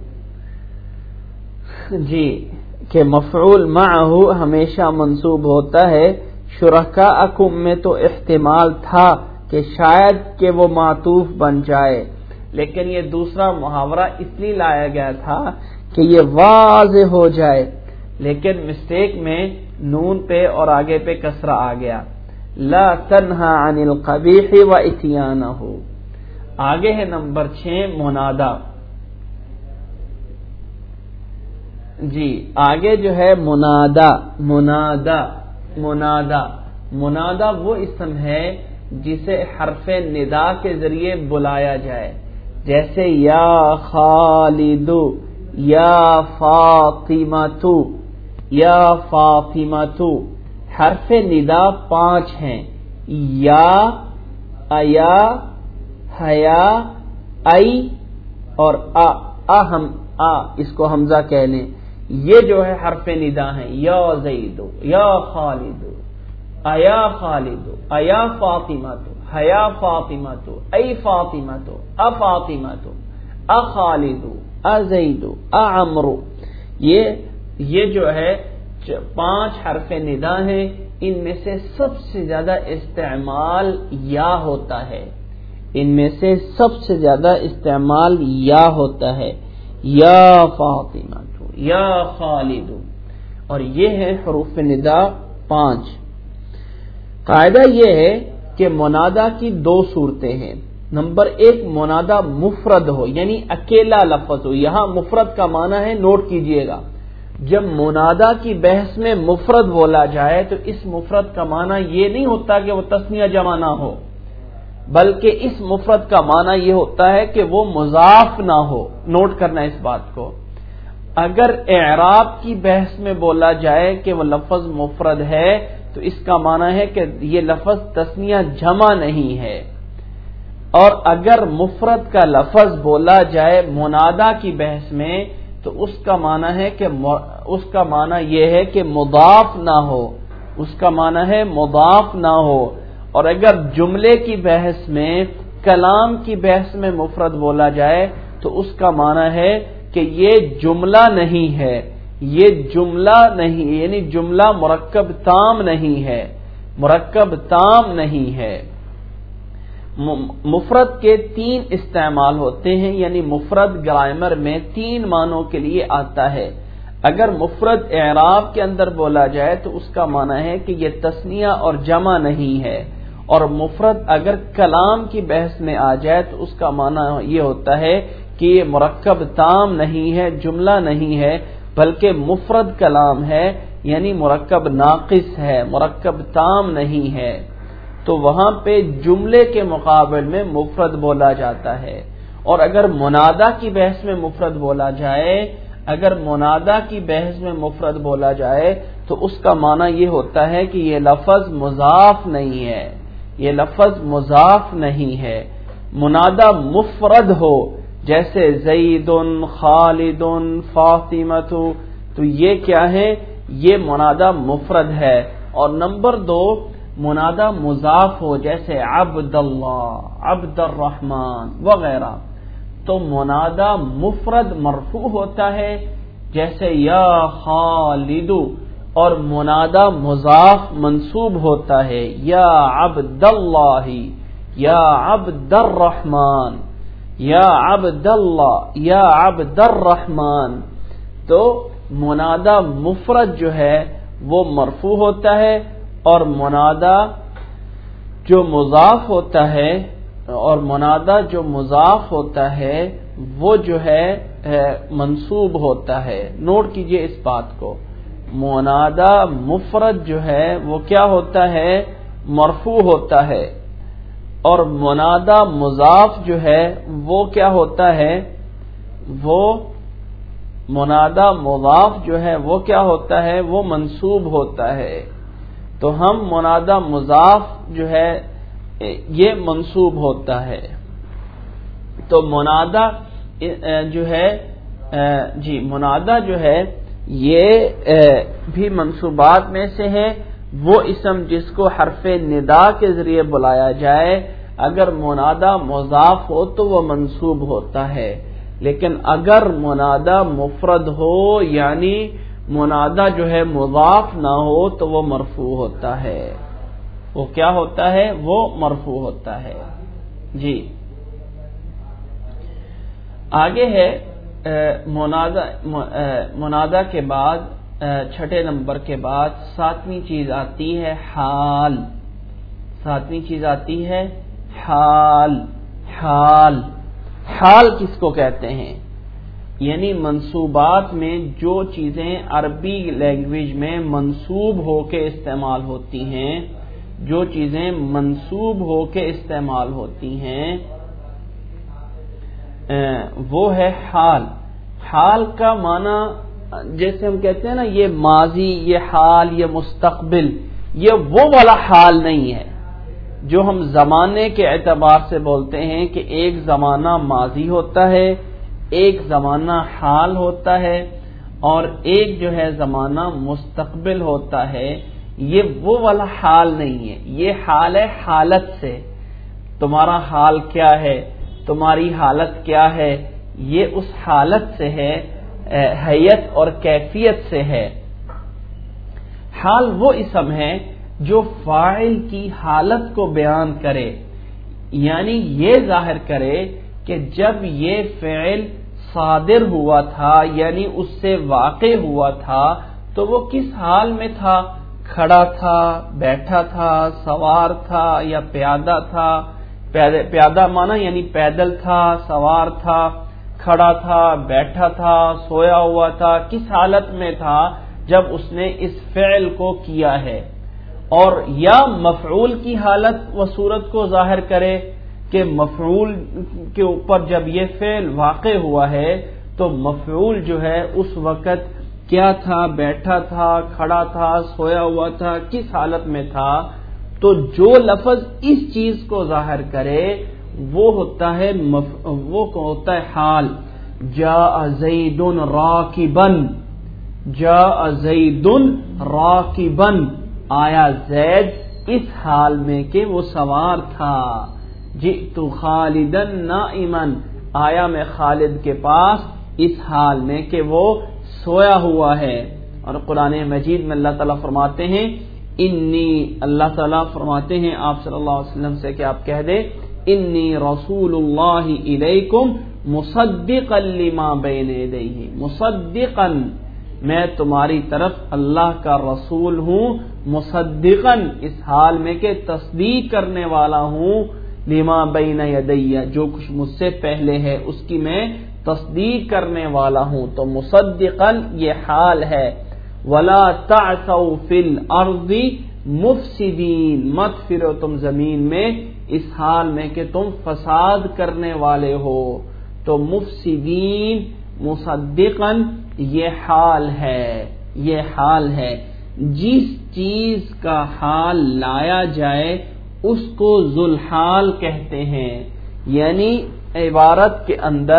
جی، کہ مفعول معہ ہمیشہ منصوب ہوتا ہے۔ شرکاءکم میں تو احتمال تھا کہ شاید کہ وہ معطوف بن جائے، لیکن یہ دوسرا محاورہ اس لیے لایا گیا تھا کہ یہ واضح ہو جائے، لیکن مسٹیک میں نون پہ اور آگے پہ کسرہ آ گیا۔ لا تنہا عن القبیح و اتیانہ۔ آگے ہے نمبر 6 منادا، جی، آگے جو ہے منادا، منادا، منادا، منادا وہ اسم ہے جسے حرف ندا کے ذریعے بلایا جائے، جیسے یا خالد، یا فاطمۃ، یا فاطمۃ۔ حرف ندا 5 ہیں، یا، ایا، حیا، ای اور ہم اس کو حمزہ کہہ لیں، یہ جو ہے حرف ندا ہیں، یا زید، یا خالد، ایا خالد، ایا فاطمۃ، حیا فاطمۃ، ای فاطمۃ، افاطمۃ، اخالد، ازید، اعمرو۔ یہ جو ہے 5 حرف ندا ہیں، ان میں سے سب سے زیادہ استعمال یا ہوتا ہے، ان میں سے سب سے زیادہ استعمال یا ہوتا ہے، یا فاطمہ، یا خالد، اور یہ ہے حروف ندا 5۔ قاعدہ یہ ہے کہ منادا کی 2 صورتیں ہیں۔ نمبر 1 منادا مفرد ہو، یعنی اکیلا لفظ ہو۔ یہاں مفرد کا معنی ہے، نوٹ کیجئے گا، جب منادا کی بحث میں مفرد بولا جائے تو اس مفرد کا معنی یہ نہیں ہوتا کہ وہ تثنیہ جمع نہ ہو، بلکہ اس مفرد کا معنی یہ ہوتا ہے کہ وہ مضاف نہ ہو۔ نوٹ کرنا اس بات کو۔ اگر اعراب کی بحث میں بولا جائے کہ وہ لفظ مفرد ہے تو اس کا معنی ہے کہ یہ لفظ تثنیہ جمع نہیں ہے، اور اگر مفرد کا لفظ بولا جائے منادا کی بحث میں تو اس کا معنی ہے کہ اس کا معنی یہ ہے کہ مضاف نہ ہو، اس کا معنی ہے مضاف نہ ہو۔ اور اگر جملے کی بحث میں، کلام کی بحث میں مفرد بولا جائے تو اس کا معنی ہے کہ یہ جملہ نہیں ہے، یہ جملہ نہیں، یعنی جملہ مرکب تام نہیں ہے، مرکب تام نہیں ہے۔ مفرد کے 3 استعمال ہوتے ہیں، یعنی مفرد گرامر میں 3 معنوں کے لیے آتا ہے۔ اگر مفرد اعراب کے اندر بولا جائے تو اس کا معنی ہے کہ یہ تثنیہ اور جمع نہیں ہے، اور مفرد اگر کلام کی بحث میں آ جائے تو اس کا معنی یہ ہوتا ہے کہ یہ مرکب تام نہیں ہے، جملہ نہیں ہے، بلکہ مفرد کلام ہے، یعنی مرکب ناقص ہے، مرکب تام نہیں ہے۔ تو وہاں پہ جملے کے مقابل میں مفرد بولا جاتا ہے۔ اور اگر منادا کی بحث میں مفرد بولا جائے، اگر منادا کی بحث میں مفرد بولا جائے تو اس کا معنی یہ ہوتا ہے کہ یہ لفظ مضاف نہیں ہے، یہ لفظ مضاف نہیں ہے۔ منادا مفرد ہو جیسے زید، خالد، فاطمۃ، تو یہ کیا ہے؟ یہ منادا مفرد ہے۔ اور نمبر 2 منادا مضاف ہو جیسے عبد اللہ، عبد الرحمن وغیرہ، تو منادا مفرد مرفوع ہوتا ہے جیسے یا خالد، اور منادا مضاف منصوب ہوتا ہے یا عبد اللہ، یا عبد الرحمن، یا عبد اللہ، یا عبد الرحمن۔ تو منادا مفرد جو ہے وہ مرفوع ہوتا ہے، اور منادا جو مضاف ہوتا ہے، اور منادا جو مضاف ہوتا ہے وہ جو ہے منصوب ہوتا ہے۔ نوٹ کیجئے اس بات کو، منادا مفرد جو ہے وہ کیا ہوتا ہے؟ مرفوع ہوتا ہے، اور منادا مضاف جو ہے وہ کیا ہوتا ہے؟ وہ منادا مضاف جو ہے وہ کیا ہوتا ہے؟ وہ منصوب ہوتا ہے۔ تو ہم منادا مضاف جو ہے یہ منصوب ہوتا ہے۔ تو منادا جو ہے جی منادا جو ہے یہ بھی منصوبات میں سے ہے، وہ اسم جس کو حرف ندا کے ذریعے بلایا جائے، اگر منادا مضاف ہو تو وہ منصوب ہوتا ہے، لیکن اگر منادا مفرد ہو یعنی منادا جو ہے مضاف نہ ہو تو وہ مرفوع ہوتا ہے۔ وہ کیا ہوتا ہے؟ وہ مرفوع ہوتا ہے۔ جی آگے ہے منادا کے بعد چھٹے نمبر کے بعد ساتویں چیز آتی ہے حال۔ ساتویں چیز آتی ہے حال۔ حال کس کو کہتے ہیں؟ یعنی منصوبات میں جو چیزیں عربی لینگویج میں منصوب ہو کے استعمال ہوتی ہیں، جو چیزیں منصوب ہو کے استعمال ہوتی ہیں وہ ہے حال۔ حال کا معنی جیسے ہم کہتے ہیں نا یہ ماضی، یہ حال، یہ مستقبل، یہ وہ والا حال نہیں ہے جو ہم زمانے کے اعتبار سے بولتے ہیں کہ ایک زمانہ ماضی ہوتا ہے، ایک زمانہ حال ہوتا ہے اور ایک جو ہے زمانہ مستقبل ہوتا ہے۔ یہ وہ والا حال نہیں ہے، یہ حال ہے حالت سے۔ تمہارا حال کیا ہے، تمہاری حالت کیا ہے، یہ اس حالت سے ہے، حیت اور کیفیت سے ہے۔ حال وہ اسم ہے جو فاعل کی حالت کو بیان کرے، یعنی یہ ظاہر کرے کہ جب یہ فعل صادر ہوا تھا یعنی اس سے واقع ہوا تھا تو وہ کس حال میں تھا، کھڑا تھا، بیٹھا تھا، سوار تھا یا پیادہ تھا۔ پیادہ مانا یعنی پیدل تھا، سوار تھا، کھڑا تھا، بیٹھا تھا، سویا ہوا تھا، کس حالت میں تھا جب اس نے اس فعل کو کیا ہے۔ اور یا مفعول کی حالت و صورت کو ظاہر کرے کہ مفعول کے اوپر جب یہ فعل واقع ہوا ہے تو مفعول جو ہے اس وقت کیا تھا، بیٹھا تھا، کھڑا تھا، سویا ہوا تھا، کس حالت میں تھا۔ تو جو لفظ اس چیز کو ظاہر کرے وہ ہوتا ہے حال۔ جاء زید راکبا، جاء زید راکبا، آیا زید اس حال میں کہ وہ سوار تھا۔ جئت خالدا نائما، آیا میں خالد کے پاس اس حال میں کہ وہ سویا ہوا ہے۔ اور قرآن مجید میں اللہ تعالیٰ فرماتے ہیں اللہ تعالیٰ فرماتے ہیں آپ صلی اللہ علیہ وسلم سے کہ آپ کہہ دیں انی رسول اللہ الیکم مصدقا لما بین یدیہ، مصدقا میں تمہاری طرف اللہ کا رسول ہوں، مصدقا اس حال میں کہ تصدیق کرنے والا ہوں، لما بین یدیہ جو کچھ مجھ سے پہلے ہے اس کی میں تصدیق کرنے والا ہوں۔ تو مصدقا یہ حال ہے۔ ولا تعثوا فی الارض مفسدین، مت پھرو تم زمین میں اس حال میں کہ تم فساد کرنے والے ہو۔ تو مفسدین مصدقا یہ حال ہے، یہ حال ہے۔ جس چیز کا حال لایا جائے اس کو ذوالحال کہتے ہیں، یعنی عبارت کے اندر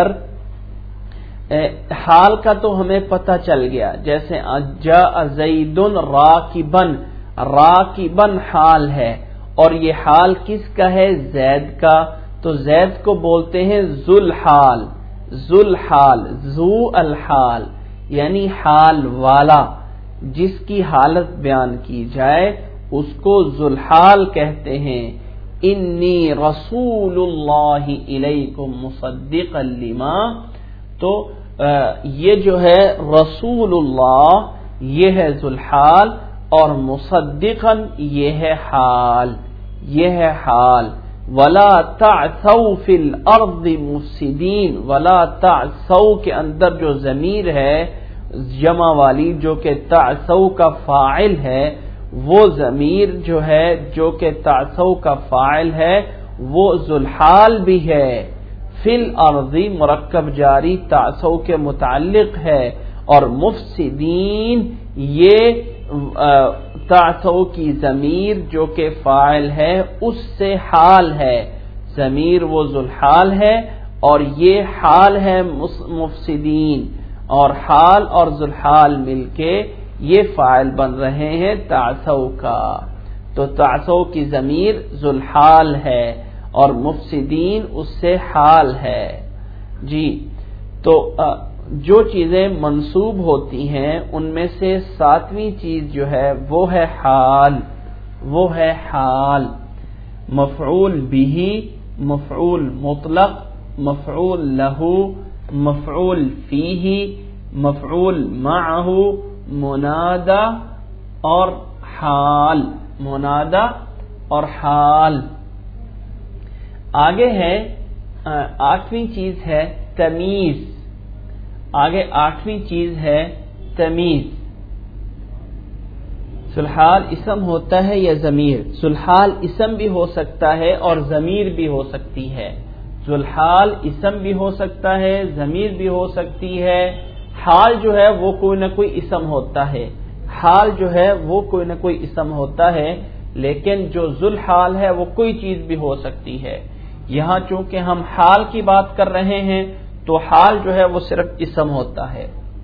حال کا تو ہمیں پتہ چل گیا، جیسے جاء زید راکبا، راکبا حال ہے اور یہ حال کس کا ہے؟ زید کا، تو زید کو بولتے ہیں ذوالحال، ذوالحال، ذو الحال یعنی حال والا، جس کی حالت بیان کی جائے اس کو ذوالحال کہتے ہیں۔ انی رسول اللہ الیکم مصدقا لما، تو یہ جو ہے رسول اللہ یہ ہے ذوالحال اور مصدقا یہ ہے حال، یہ ہے حال۔ ولا تعثوا فی الارض مفسدین، ولا تعثوا کے اندر جو ضمیر ہے جمع والی جو کہ تعثوا کا فاعل ہے، وہ ضمیر جو ہے جو کہ تعثوا کا فاعل ہے وہ ذوالحال بھی ہے۔ فی الارض مرکب جاری تعثوا کے متعلق ہے اور مفسدین یہ تعثوا کی ضمیر جو کہ فاعل ہے اس سے حال ہے، ضمیر وہ ذوالحال ہے اور یہ حال ہے مفسدین، اور حال اور ذوالحال مل کے یہ فاعل بن رہے ہیں تعثوا کا، تو تعثوا کی ضمیر ذوالحال ہے اور مفسدین اس سے حال ہے جی۔ تو جو چیزیں منصوب ہوتی ہیں ان میں سے ساتویں چیز جو ہے وہ ہے حال، وہ ہے حال۔ مفعول به، مفعول مطلق، مفعول له، مفعول فیہ، مفعول معه، منادى اور حال، منادى اور حال۔ آگے ہے آٹھویں چیز ہے تمیز، آگے آٹھویں چیز ہے تمیز۔ ذوالحال اسم ہوتا ہے یا ضمیر؟ ذوالحال اسم بھی ہو سکتا ہے اور ضمیر بھی ہو سکتی ہے، ذوالحال اسم بھی ہو سکتا ہے، ضمیر بھی ہو سکتی ہے۔ حال جو ہے وہ کوئی نہ کوئی اسم ہوتا ہے، حال جو ہے وہ کوئی نہ کوئی اسم ہوتا ہے، لیکن جو ذوالحال ہے وہ کوئی چیز بھی ہو سکتی ہے۔ یہاں چونکہ ہم حال کی بات کر رہے ہیں تو حال جو ہے وہ صرف اسم ہوتا ہے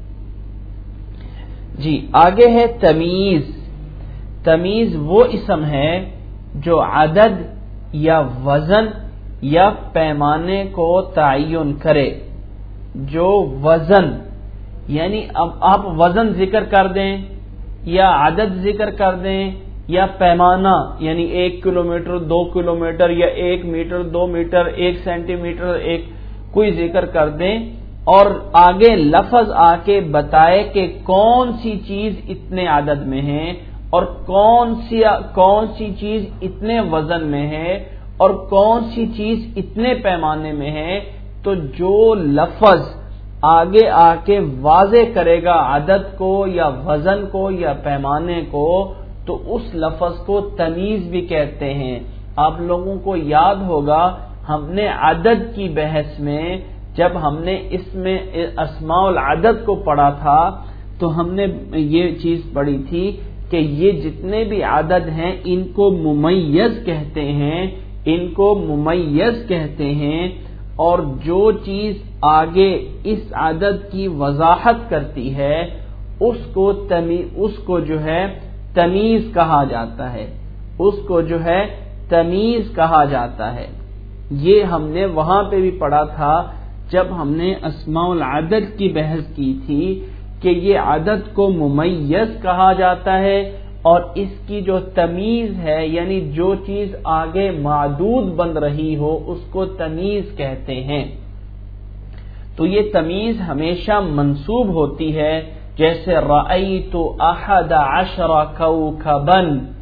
جی۔ آگے ہے تمیز۔ تمیز وہ اسم ہے جو عدد یا وزن یا پیمانے کو تعین کرے، جو وزن یعنی اب آپ وزن ذکر کر دیں یا عدد ذکر کر دیں یا پیمانہ یعنی 1 کلومیٹر 2 کلومیٹر یا 1 میٹر 2 میٹر 1 سینٹی میٹر ایک کوئی ذکر کر دیں اور آگے لفظ آ کے بتائے کہ کون سی چیز اتنے عدد میں ہے اور کون سی چیز اتنے وزن میں ہے اور کون سی چیز اتنے پیمانے میں ہے، تو جو لفظ آگے آ کے واضح کرے گا عدد کو یا وزن کو یا پیمانے کو تو اس لفظ کو تمیز بھی کہتے ہیں۔ آپ لوگوں کو یاد ہوگا ہم نے عدد کی بحث میں جب ہم نے اس میں اسماء العدد کو پڑھا تھا تو ہم نے یہ چیز پڑھی تھی کہ یہ جتنے بھی عدد ہیں ان کو ممیز کہتے ہیں، ان کو ممیز کہتے ہیں، اور جو چیز آگے اس عدد کی وضاحت کرتی ہے اس کو جو ہے تمیز کہا جاتا ہے، اس کو جو ہے تمیز کہا جاتا ہے۔ یہ ہم نے وہاں پہ بھی پڑھا تھا جب ہم نے اسماء العدد کی بحث کی تھی کہ یہ عدد کو ممیز کہا جاتا ہے اور اس کی جو تمیز ہے یعنی جو چیز آگے معدود بن رہی ہو اس کو تمیز کہتے ہیں۔ تو یہ تمیز ہمیشہ منصوب ہوتی ہے، جیسے رأیت 11 کوكبا،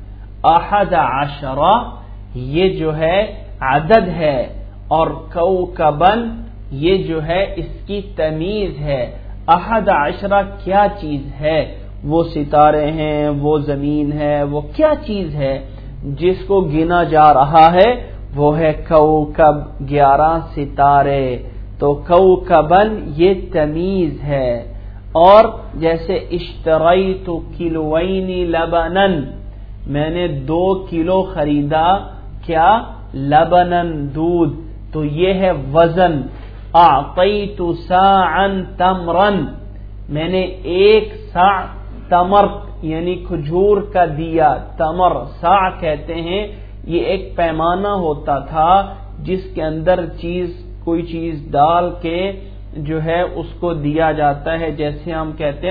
11 یہ جو ہے عدد ہے اور کوكبا یہ جو ہے اس کی تمیز ہے۔ 11 کیا چیز ہے؟ وہ ستارے ہیں، وہ زمین ہے، وہ کیا چیز ہے جس کو گنا جا رہا ہے؟ وہ ہے کوكب، 11 ستارے۔ تو کوكبا یہ تمیز ہے۔ اور جیسے اشتریت کلوین لبنا، میں نے 2 کلو خریدا کیا؟ لبنا دودھ، تو یہ ہے وزن۔ اعطیت ساعا تمرا، میں نے 1 ساع تمر یعنی کھجور کا دیا، تمر ساع کہتے ہیں، یہ ایک پیمانہ ہوتا تھا جس کے اندر کوئی چیز ڈال کے جو ہے اس کو دیا جاتا ہے، جیسے ہم کہتے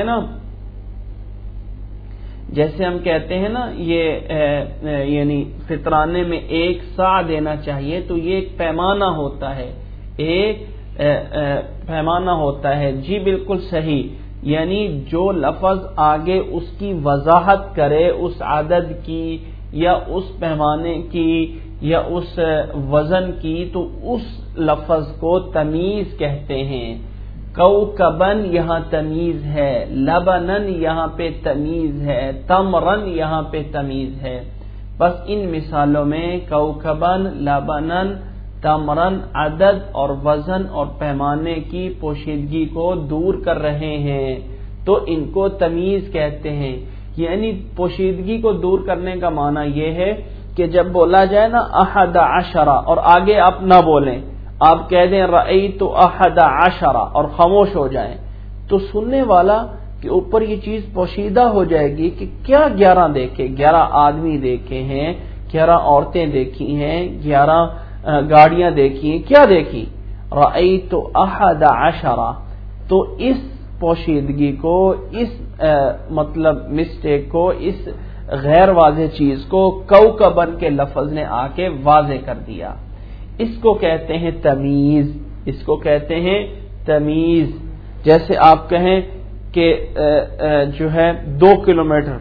ہیں نا یہ یعنی فطرانے میں 1 ساع دینا چاہیے، تو یہ ایک پیمانہ ہوتا ہے، ایک پیمانہ ہوتا ہے جی بالکل صحیح۔ یعنی جو لفظ آگے اس کی وضاحت کرے اس عدد کی یا اس پیمانے کی یا اس وزن کی تو اس لفظ کو تمیز کہتے ہیں۔ کوكبا یہاں تمیز ہے، لبنا یہاں پہ تمیز ہے، تمرا یہاں پہ تمیز ہے۔ بس ان مثالوں میں کوكبا، لبنا، تمرن عدد اور وزن اور پیمانے کی پوشیدگی کو دور کر رہے ہیں تو ان کو تمیز کہتے ہیں۔ یعنی پوشیدگی کو دور کرنے کا معنی یہ ہے کہ جب بولا جائے نا 11 اور آگے آپ نہ بولیں آپ کہہ دیں رأیت احد عشر اور خاموش ہو جائیں تو سننے والا کے اوپر یہ چیز پوشیدہ ہو جائے گی کہ کیا 11 دیکھے، 11 آدمی دیکھے ہیں، 11 عورتیں دیکھی ہیں، 11 گاڑیاں دیکھی ہیں، کیا دیکھی؟ رأیت احد عشر. تو اس پوشیدگی کو، اس مطلب مسٹیک کو، اس غیر واضح چیز کو کوکبن کے لفظ نے آ کے واضح کر دیا. اس کو کہتے ہیں تمیز، اس کو کہتے ہیں تمیز. جیسے آپ کہیں کہ جو ہے 2 کلومیٹر،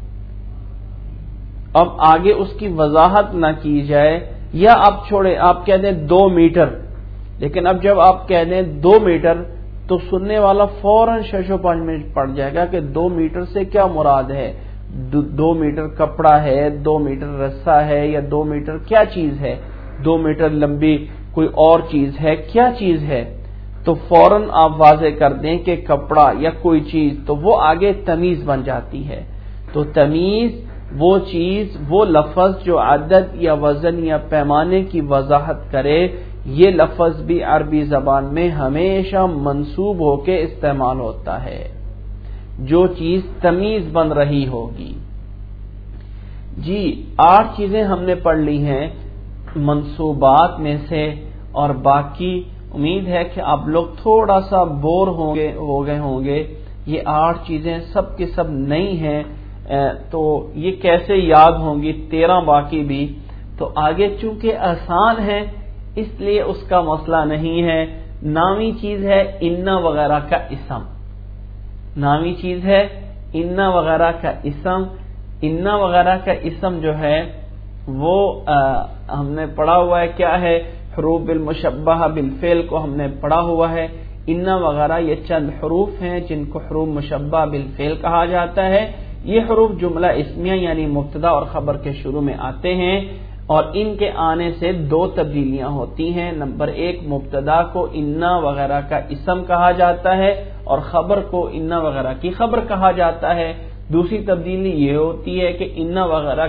اب آگے اس کی وضاحت نہ کی جائے، یا آپ چھوڑے، آپ کہہ دیں 2 میٹر، لیکن اب جب آپ کہہ دیں 2 میٹر تو سننے والا فوراً شش و پنج میں پڑ جائے گا کہ 2 میٹر سے کیا مراد ہے. 2 میٹر کپڑا ہے، 2 میٹر رسہ ہے، یا 2 میٹر کیا چیز ہے، 2 میٹر لمبی کوئی اور چیز ہے، کیا چیز ہے. تو فوراً آپ واضح کر دیں کہ کپڑا یا کوئی چیز، تو وہ آگے تمیز بن جاتی ہے. تو تمیز وہ چیز، وہ لفظ جو عدد یا وزن یا پیمانے کی وضاحت کرے. یہ لفظ بھی عربی زبان میں ہمیشہ منسوب ہو کے استعمال ہوتا ہے، جو چیز تمیز بن رہی ہوگی. جی 8 چیزیں ہم نے پڑھ لی ہیں منصوبات میں سے، اور باقی امید ہے کہ آپ لوگ تھوڑا سا بور ہو گئے ہوں گے. یہ 8 چیزیں سب کے سب نئی ہیں، تو یہ کیسے یاد ہوں گی؟ 13 باقی بھی. تو آگے چونکہ آسان ہے اس لیے اس کا مسئلہ نہیں ہے. نامی چیز ہے انا وغیرہ کا اسم، نامی چیز ہے انا وغیرہ کا اسم. انا وغیرہ کا اسم جو ہے وہ ہم نے پڑھا ہوا ہے کیا ہے، حروف بالمشبہ بالفعل کو ہم نے پڑھا ہوا ہے. انا وغیرہ یہ چند حروف ہیں جن کو حروف مشبہ بالفعل کہا جاتا ہے. یہ حروف جملہ اسمیہ یعنی مبتدا اور خبر کے شروع میں آتے ہیں، اور ان کے آنے سے 2 تبدیلیاں ہوتی ہیں. نمبر 1، مبتدا کو انا وغیرہ کا اسم کہا جاتا ہے اور خبر کو انا وغیرہ کی خبر کہا جاتا ہے. دوسری تبدیلی یہ ہوتی ہے کہ انا وغیرہ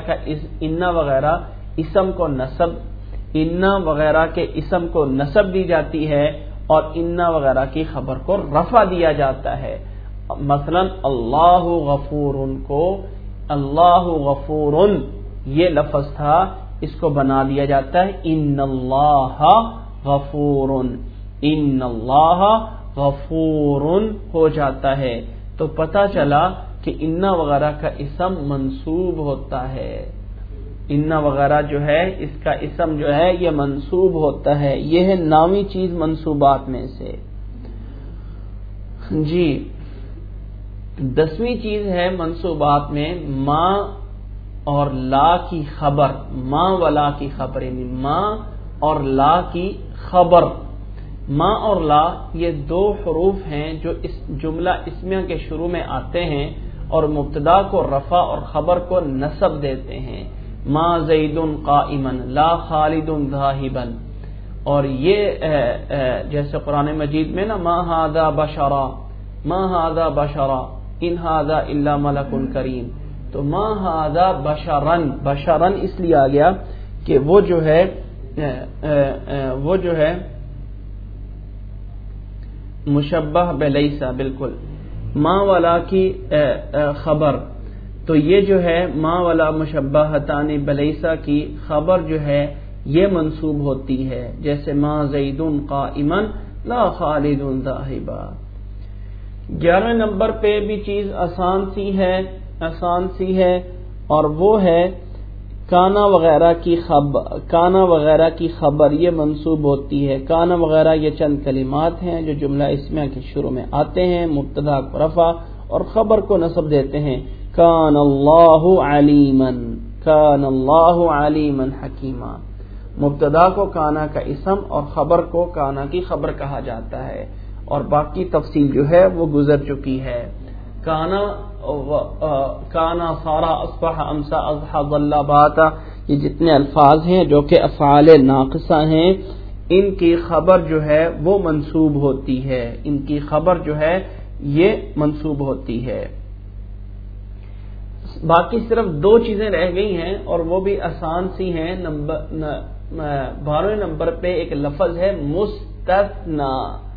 اسم کو نصب، انا وغیرہ کے اسم کو نصب دی جاتی ہے، اور انا وغیرہ کی خبر کو رفع دیا جاتا ہے. مثلا اللہ غفور کو اللہ غفور یہ لفظ تھا، اس کو بنا دیا جاتا ہے ان اللہ غفور، ان اللہ غفور ہو جاتا ہے. تو پتہ چلا کہ انا وغیرہ کا اسم منصوب ہوتا ہے. انا وغیرہ جو ہے اس کا اسم جو ہے یہ منصوب ہوتا ہے. یہ ہے نامی چیز منصوبات میں سے. جی 10ویں چیز ہے منصوبات میں ما اور لا کی خبر، ما ولا کی خبر، یعنی ما اور لا کی خبر. ما اور لا یہ 2 حروف ہیں جو اس جملہ اسمیہ کے شروع میں آتے ہیں اور مبتدا کو رفع اور خبر کو نصب دیتے ہیں. ما زید قائما، لا خالد ذاہبا. اور یہ جیسے قرآن مجید میں نا ما ھذا بشرا، ما ھذا بشرا ان ھذا الا ملک کریم. تو ما ھذا بشرن، بشرن اس لیے آ گیا کہ وہ جو ہے مشبہ بلیسا، بالکل ما والا کی خبر. تو یہ جو ہے ما والا مشبہ حتانی بلیسا کی خبر جو ہے یہ منصوب ہوتی ہے، جیسے ما زید قائما لا خالد ذاہبا. 11 نمبر پہ بھی چیز آسان سی ہے اور وہ ہے کانا وغیرہ کی خبر یہ منصوب ہوتی ہے. کانا وغیرہ یہ چند کلمات ہیں جو جملہ اسمیہ کے شروع میں آتے ہیں، مبتدا کو رفع اور خبر کو نصب دیتے ہیں. کان اللہ علیما حکیما. مبتدا کو کانا کا اسم اور خبر کو کانا کی خبر کہا جاتا ہے، اور باقی تفصیل جو ہے وہ گزر چکی ہے. کانا سارا اصبح امسا اضحى ظل باتا، یہ جتنے الفاظ ہیں جو کہ افعال ناقصہ ہیں، ان کی خبر جو ہے وہ منصوب ہوتی ہے، ان کی خبر جو ہے یہ منصوب ہوتی ہے. باقی صرف 2 چیزیں رہ گئی ہیں اور وہ بھی آسان سی ہیں. 12 نمبر پہ ایک لفظ ہے مستثنا،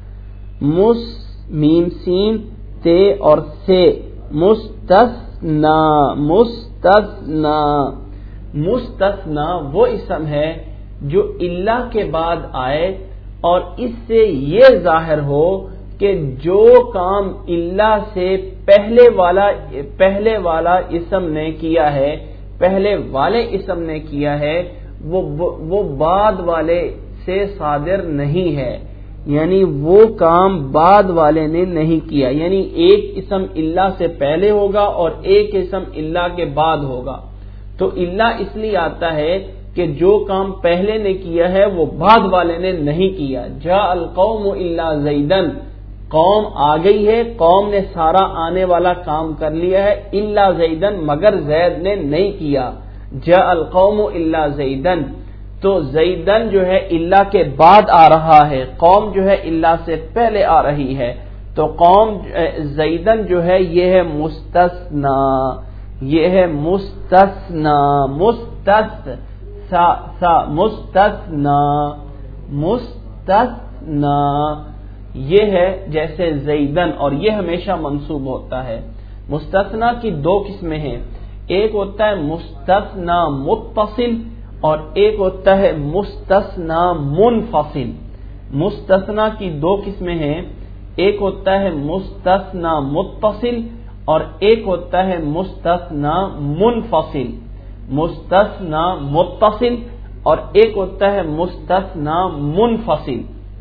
میم سین تے اور سے، مستثنا، مستثنا، مستثنا وہ اسم ہے جو الا کے بعد آئے اور اس سے یہ ظاہر ہو کہ جو کام الا سے پہلے والا اسم نے کیا ہے، پہلے والے اسم نے کیا ہے، وہ بعد والے سے صادر نہیں ہے، یعنی وہ کام بعد والے نے نہیں کیا، یعنی ایک اسم الا سے پہلے ہوگا اور ایک اسم الا کے بعد ہوگا۔ تو الا اس لیے آتا ہے کہ جو کام پہلے نے کیا ہے وہ بعد والے نے نہیں کیا۔ جاء القوم الا زیدن، قوم آ گئی ہے، قوم نے سارا آنے والا کام کر لیا ہے، الا زیدن مگر زید نے نہیں کیا۔ جاء القوم الا زیدن، تو زیدن جو ہے الا کے بعد آ رہا ہے، قوم جو ہے الا سے پہلے آ رہی ہے، تو قوم زیدن جو ہے یہ ہے مستثنا، یہ ہے مستثنا، مستثنا، مستثنا، یہ ہے جیسے زیدن، اور یہ ہمیشہ منصوب ہوتا ہے۔ مستثنا کی دو قسمیں ہیں، ایک ہوتا ہے مستثنا متصل اور ایک ہوتا ہے مستثنا منفصل۔ مستثنا کی دو قسمیں ہیں، ایک ہوتا ہے مستثنا متصل اور ایک ہوتا ہے مستثنا منفصل۔ مستثنا متصل اور ایک ہوتا ہے مستثنا منفصل۔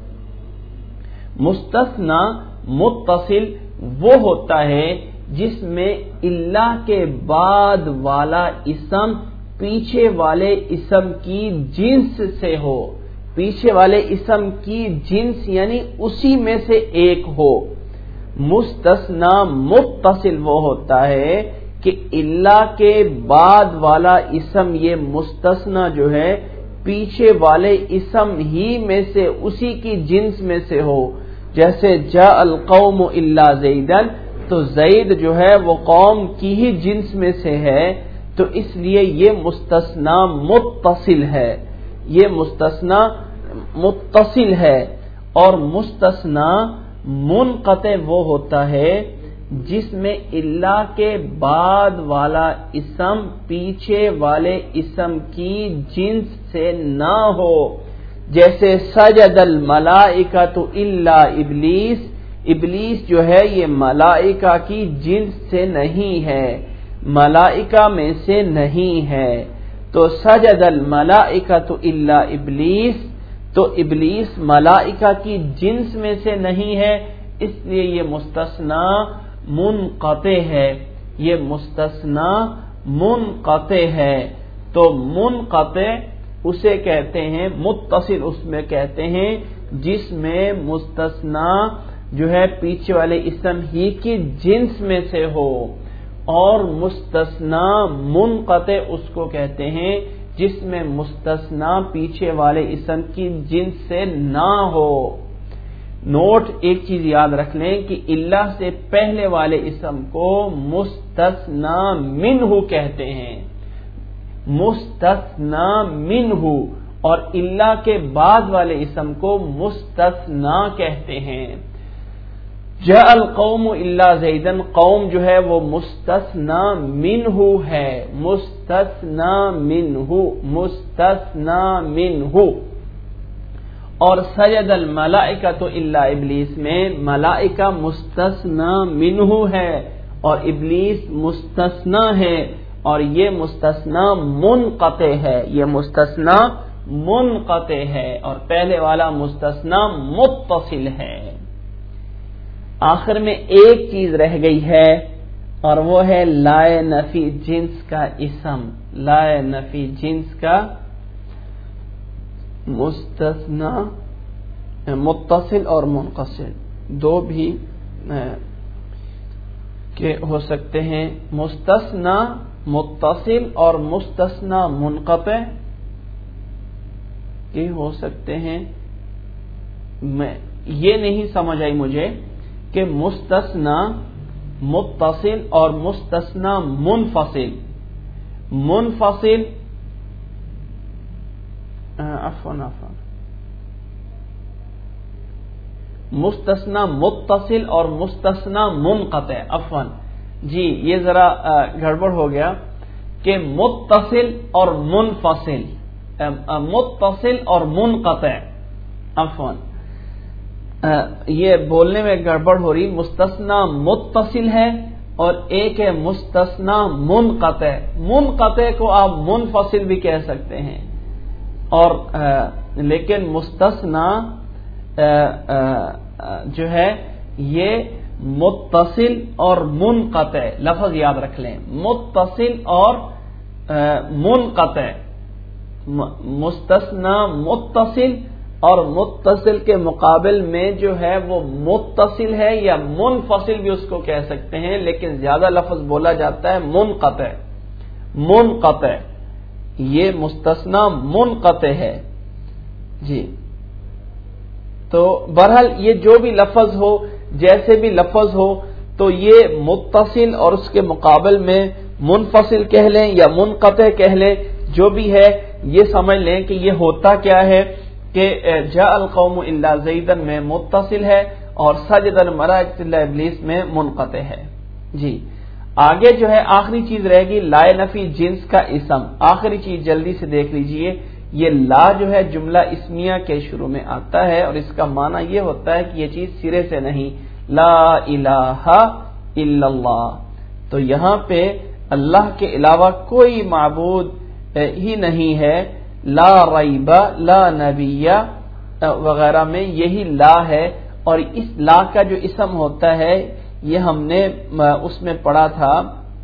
مستثنا متصل وہ ہوتا ہے جس میں الا کے بعد والا اسم پیچھے والے اسم کی جنس سے ہو، پیچھے والے اسم کی جنس یعنی اسی میں سے ایک ہو۔ مستثنا متصل وہ ہوتا ہے کہ الا کے بعد والا اسم یہ مستثنا جو ہے پیچھے والے اسم ہی میں سے اسی کی جنس میں سے ہو، جیسے جاء القوم الا زیدن، تو زید جو ہے وہ قوم کی ہی جنس میں سے ہے، تو اس لیے یہ مستثنا متصل ہے، یہ مستثنا متصل ہے۔ اور مستثنا منقطع وہ ہوتا ہے جس میں الا کے بعد والا اسم پیچھے والے اسم کی جنس سے نہ ہو، جیسے سجد الملائکۃ الا ابلیس، ابلیس جو ہے یہ ملائکہ کی جنس سے نہیں ہے، ملائکہ میں سے نہیں ہے، تو سجد الملائکۃ الا ابلیس، تو ابلیس ملائکہ کی جنس میں سے نہیں ہے، اس لیے یہ مستثنا منقطع ہے، یہ مستثنا منقطع ہے۔ تو منقطع اسے کہتے ہیں، متصل اس میں کہتے ہیں جس میں مستثنا جو ہے پیچھے والے اسم ہی کی جنس میں سے ہو، اور مستثنا منقطع اس کو کہتے ہیں جس میں مستثنا پیچھے والے اسم کی جنس سے نہ ہو۔ نوٹ ایک چیز یاد رکھ لیں کہ الا سے پہلے والے اسم کو مستثنا منہ کہتے ہیں، مستثنا منہ، اور الا کے بعد والے اسم کو مستثنا کہتے ہیں۔ جاء القوم الا زیدن، قوم جو ہے وہ مستثنا منہ ہے، مستثنا منہ، مستثنا منہ۔ اور سجد الملائکۃ الا ابلیس میں ملائکہ مستثنا منہ ہے اور ابلیس مستثنا ہے، اور یہ مستثنا منقطع ہے، یہ مستثنا منقطع ہے، اور پہلے والا مستثنا متصل ہے۔ آخر میں ایک چیز رہ گئی ہے اور وہ ہے لائے نفی جنس کا اسم، لائے نفی جنس کا مستثنا متصل اور منقصر دو بھی کہ ہو سکتے ہیں، مستثنا متصل اور مستثنا منقطع کے ہو سکتے ہیں۔ میں یہ نہیں سمجھ آئی مجھے کہ مستثنا متصل اور مستثنا منفصل، منفصل مستثنا متصل اور مستثنا منقطع. عفوا جی یہ ذرا گڑبڑ ہو گیا کہ متصل اور منفصل، متصل اور منقطع. عفوا یہ بولنے میں گڑبڑ ہو رہی. مستثنا متصل ہے اور ایک ہے مستثنا منقطع. منقطع کو آپ منفصل بھی کہہ سکتے ہیں، اور لیکن مستثنا جو ہے یہ متصل اور منقطع لفظ یاد رکھ لیں. متصل اور منقطع، مستثنا متصل اور متصل کے مقابل میں جو ہے وہ متصل ہے یا منفصل بھی اس کو کہہ سکتے ہیں، لیکن زیادہ لفظ بولا جاتا ہے منقطع. منقطع یہ مستثنا منقطع ہے جی. تو بہرحال یہ جو بھی لفظ ہو، جیسے بھی لفظ ہو، تو یہ متصل اور اس کے مقابل میں منفصل کہہ لیں یا منقطع کہہ لیں، جو بھی ہے یہ سمجھ لیں کہ یہ ہوتا کیا ہے کہ جاء القوم الا زیدا میں متصل ہے اور سجد الملائکۃ الا ابلیس میں منقطع ہے جی. آگے جو ہے آخری چیز رہے گی لا نفی جنس کا اسم. آخری چیز جلدی سے دیکھ لیجئے. یہ لا جو ہے جملہ اسمیہ کے شروع میں آتا ہے اور اس کا معنی یہ ہوتا ہے کہ یہ چیز سرے سے نہیں. لا الہ الا اللہ. تو یہاں پہ اللہ کے علاوہ کوئی معبود ہی نہیں ہے. لا ریب، لا نبی وغیرہ میں یہی لا ہے. اور اس لا کا جو اسم ہوتا ہے یہ ہم نے اس میں پڑھا تھا،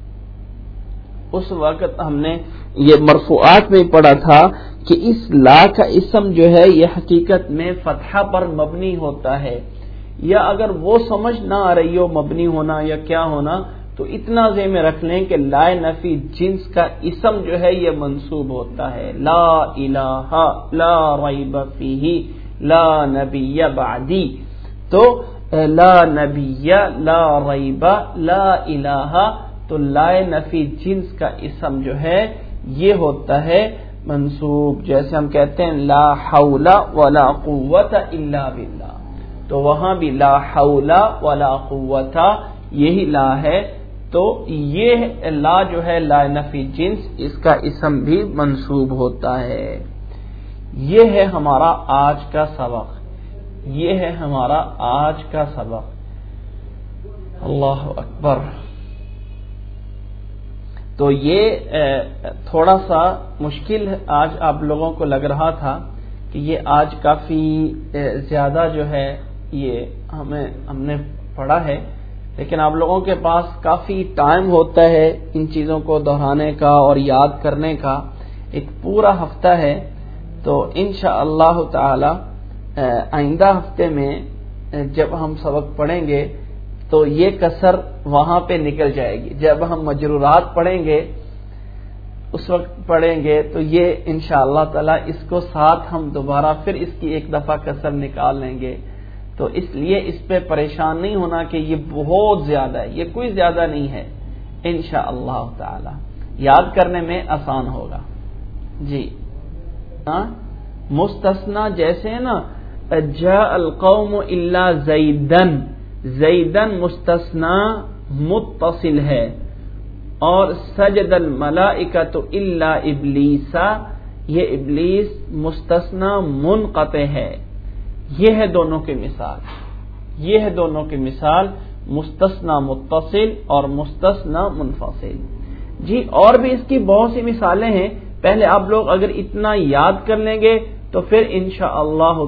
اس وقت ہم نے یہ مرفوعات میں پڑھا تھا کہ اس لا کا اسم جو ہے یہ حقیقت میں فتحہ پر مبنی ہوتا ہے. یا اگر وہ سمجھ نہ آ رہی ہو مبنی ہونا یا کیا ہونا، تو اتنا ذہن میں رکھ لیں کہ لا نفی جنس کا اسم جو ہے یہ منصوب ہوتا ہے. لا الہ لا ریب فیہ لا نبی بعدی. تو لا نبی لا ریب لا الہ، تو لا نفی جنس کا اسم جو ہے یہ ہوتا ہے منصوب. جیسے ہم کہتے ہیں لا حول ولا قوت الا باللہ، تو وہاں بھی لا حول ولا قوت یہی لا ہے. تو یہ لا جو ہے لا نفی جنس، اس کا اسم بھی منصوب ہوتا ہے. یہ ہے ہمارا آج کا سبق. یہ ہے ہمارا آج کا سبق. اللہ اکبر. تو یہ تھوڑا سا مشکل آج آپ لوگوں کو لگ رہا تھا کہ یہ آج کافی زیادہ جو ہے یہ ہم نے پڑھا ہے، لیکن آپ لوگوں کے پاس کافی ٹائم ہوتا ہے ان چیزوں کو دہرانے کا اور یاد کرنے کا. ایک پورا ہفتہ ہے. تو انشاءاللہ تعالی آئندہ ہفتے میں جب ہم سبق پڑھیں گے تو یہ کسر وہاں پہ نکل جائے گی. جب ہم مجرورات پڑھیں گے اس وقت پڑھیں گے تو یہ انشاءاللہ تعالی اس کو ساتھ ہم دوبارہ پھر اس کی ایک دفعہ کسر نکال لیں گے. تو اس لیے اس پہ پریشان نہیں ہونا کہ یہ بہت زیادہ ہے. یہ کوئی زیادہ نہیں ہے. انشاءاللہ تعالی یاد کرنے میں آسان ہوگا جی. مستثنا جیسے نا جاء القوم الا زیدن، زیدن مستثنا متصل ہے، اور سجد الملائکۃ الا ابلیس، یہ ابلیس مستثنا منقطع ہے. یہ ہے دونوں کی مثال. یہ ہے دونوں کی مثال مستثنا متصل اور مستثنا منفصل جی. اور بھی اس کی بہت سی مثالیں ہیں. پہلے آپ لوگ اگر اتنا یاد کر لیں گے تو پھر انشاءاللہ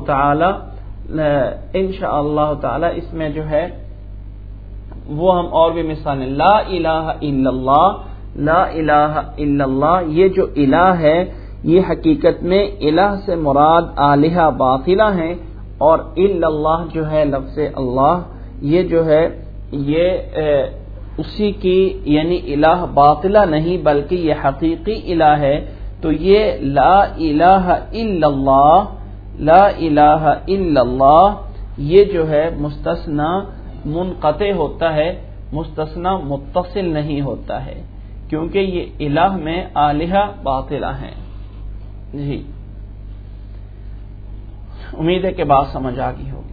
تعالی اس میں جو ہے وہ ہم اور بھی مثالیں. لا الہ الا اللہ، لا الہ الا اللہ، یہ جو الہ ہے یہ حقیقت میں الہ سے مراد آلہہ باطلہ ہیں، اور الا اللہ جو ہے لفظ اللہ یہ جو ہے یہ اسی کی یعنی الہ باطلہ نہیں بلکہ یہ حقیقی الہ ہے. تو یہ لا الہ الا اللہ، لا الہ الا اللہ یہ جو ہے مستثنا منقطع ہوتا ہے، مستثنا متصل نہیں ہوتا ہے، کیونکہ یہ الہ میں آلہہ باطلہ ہیں جی. امید ہے کہ بات سمجھ آ گئی ہوگی.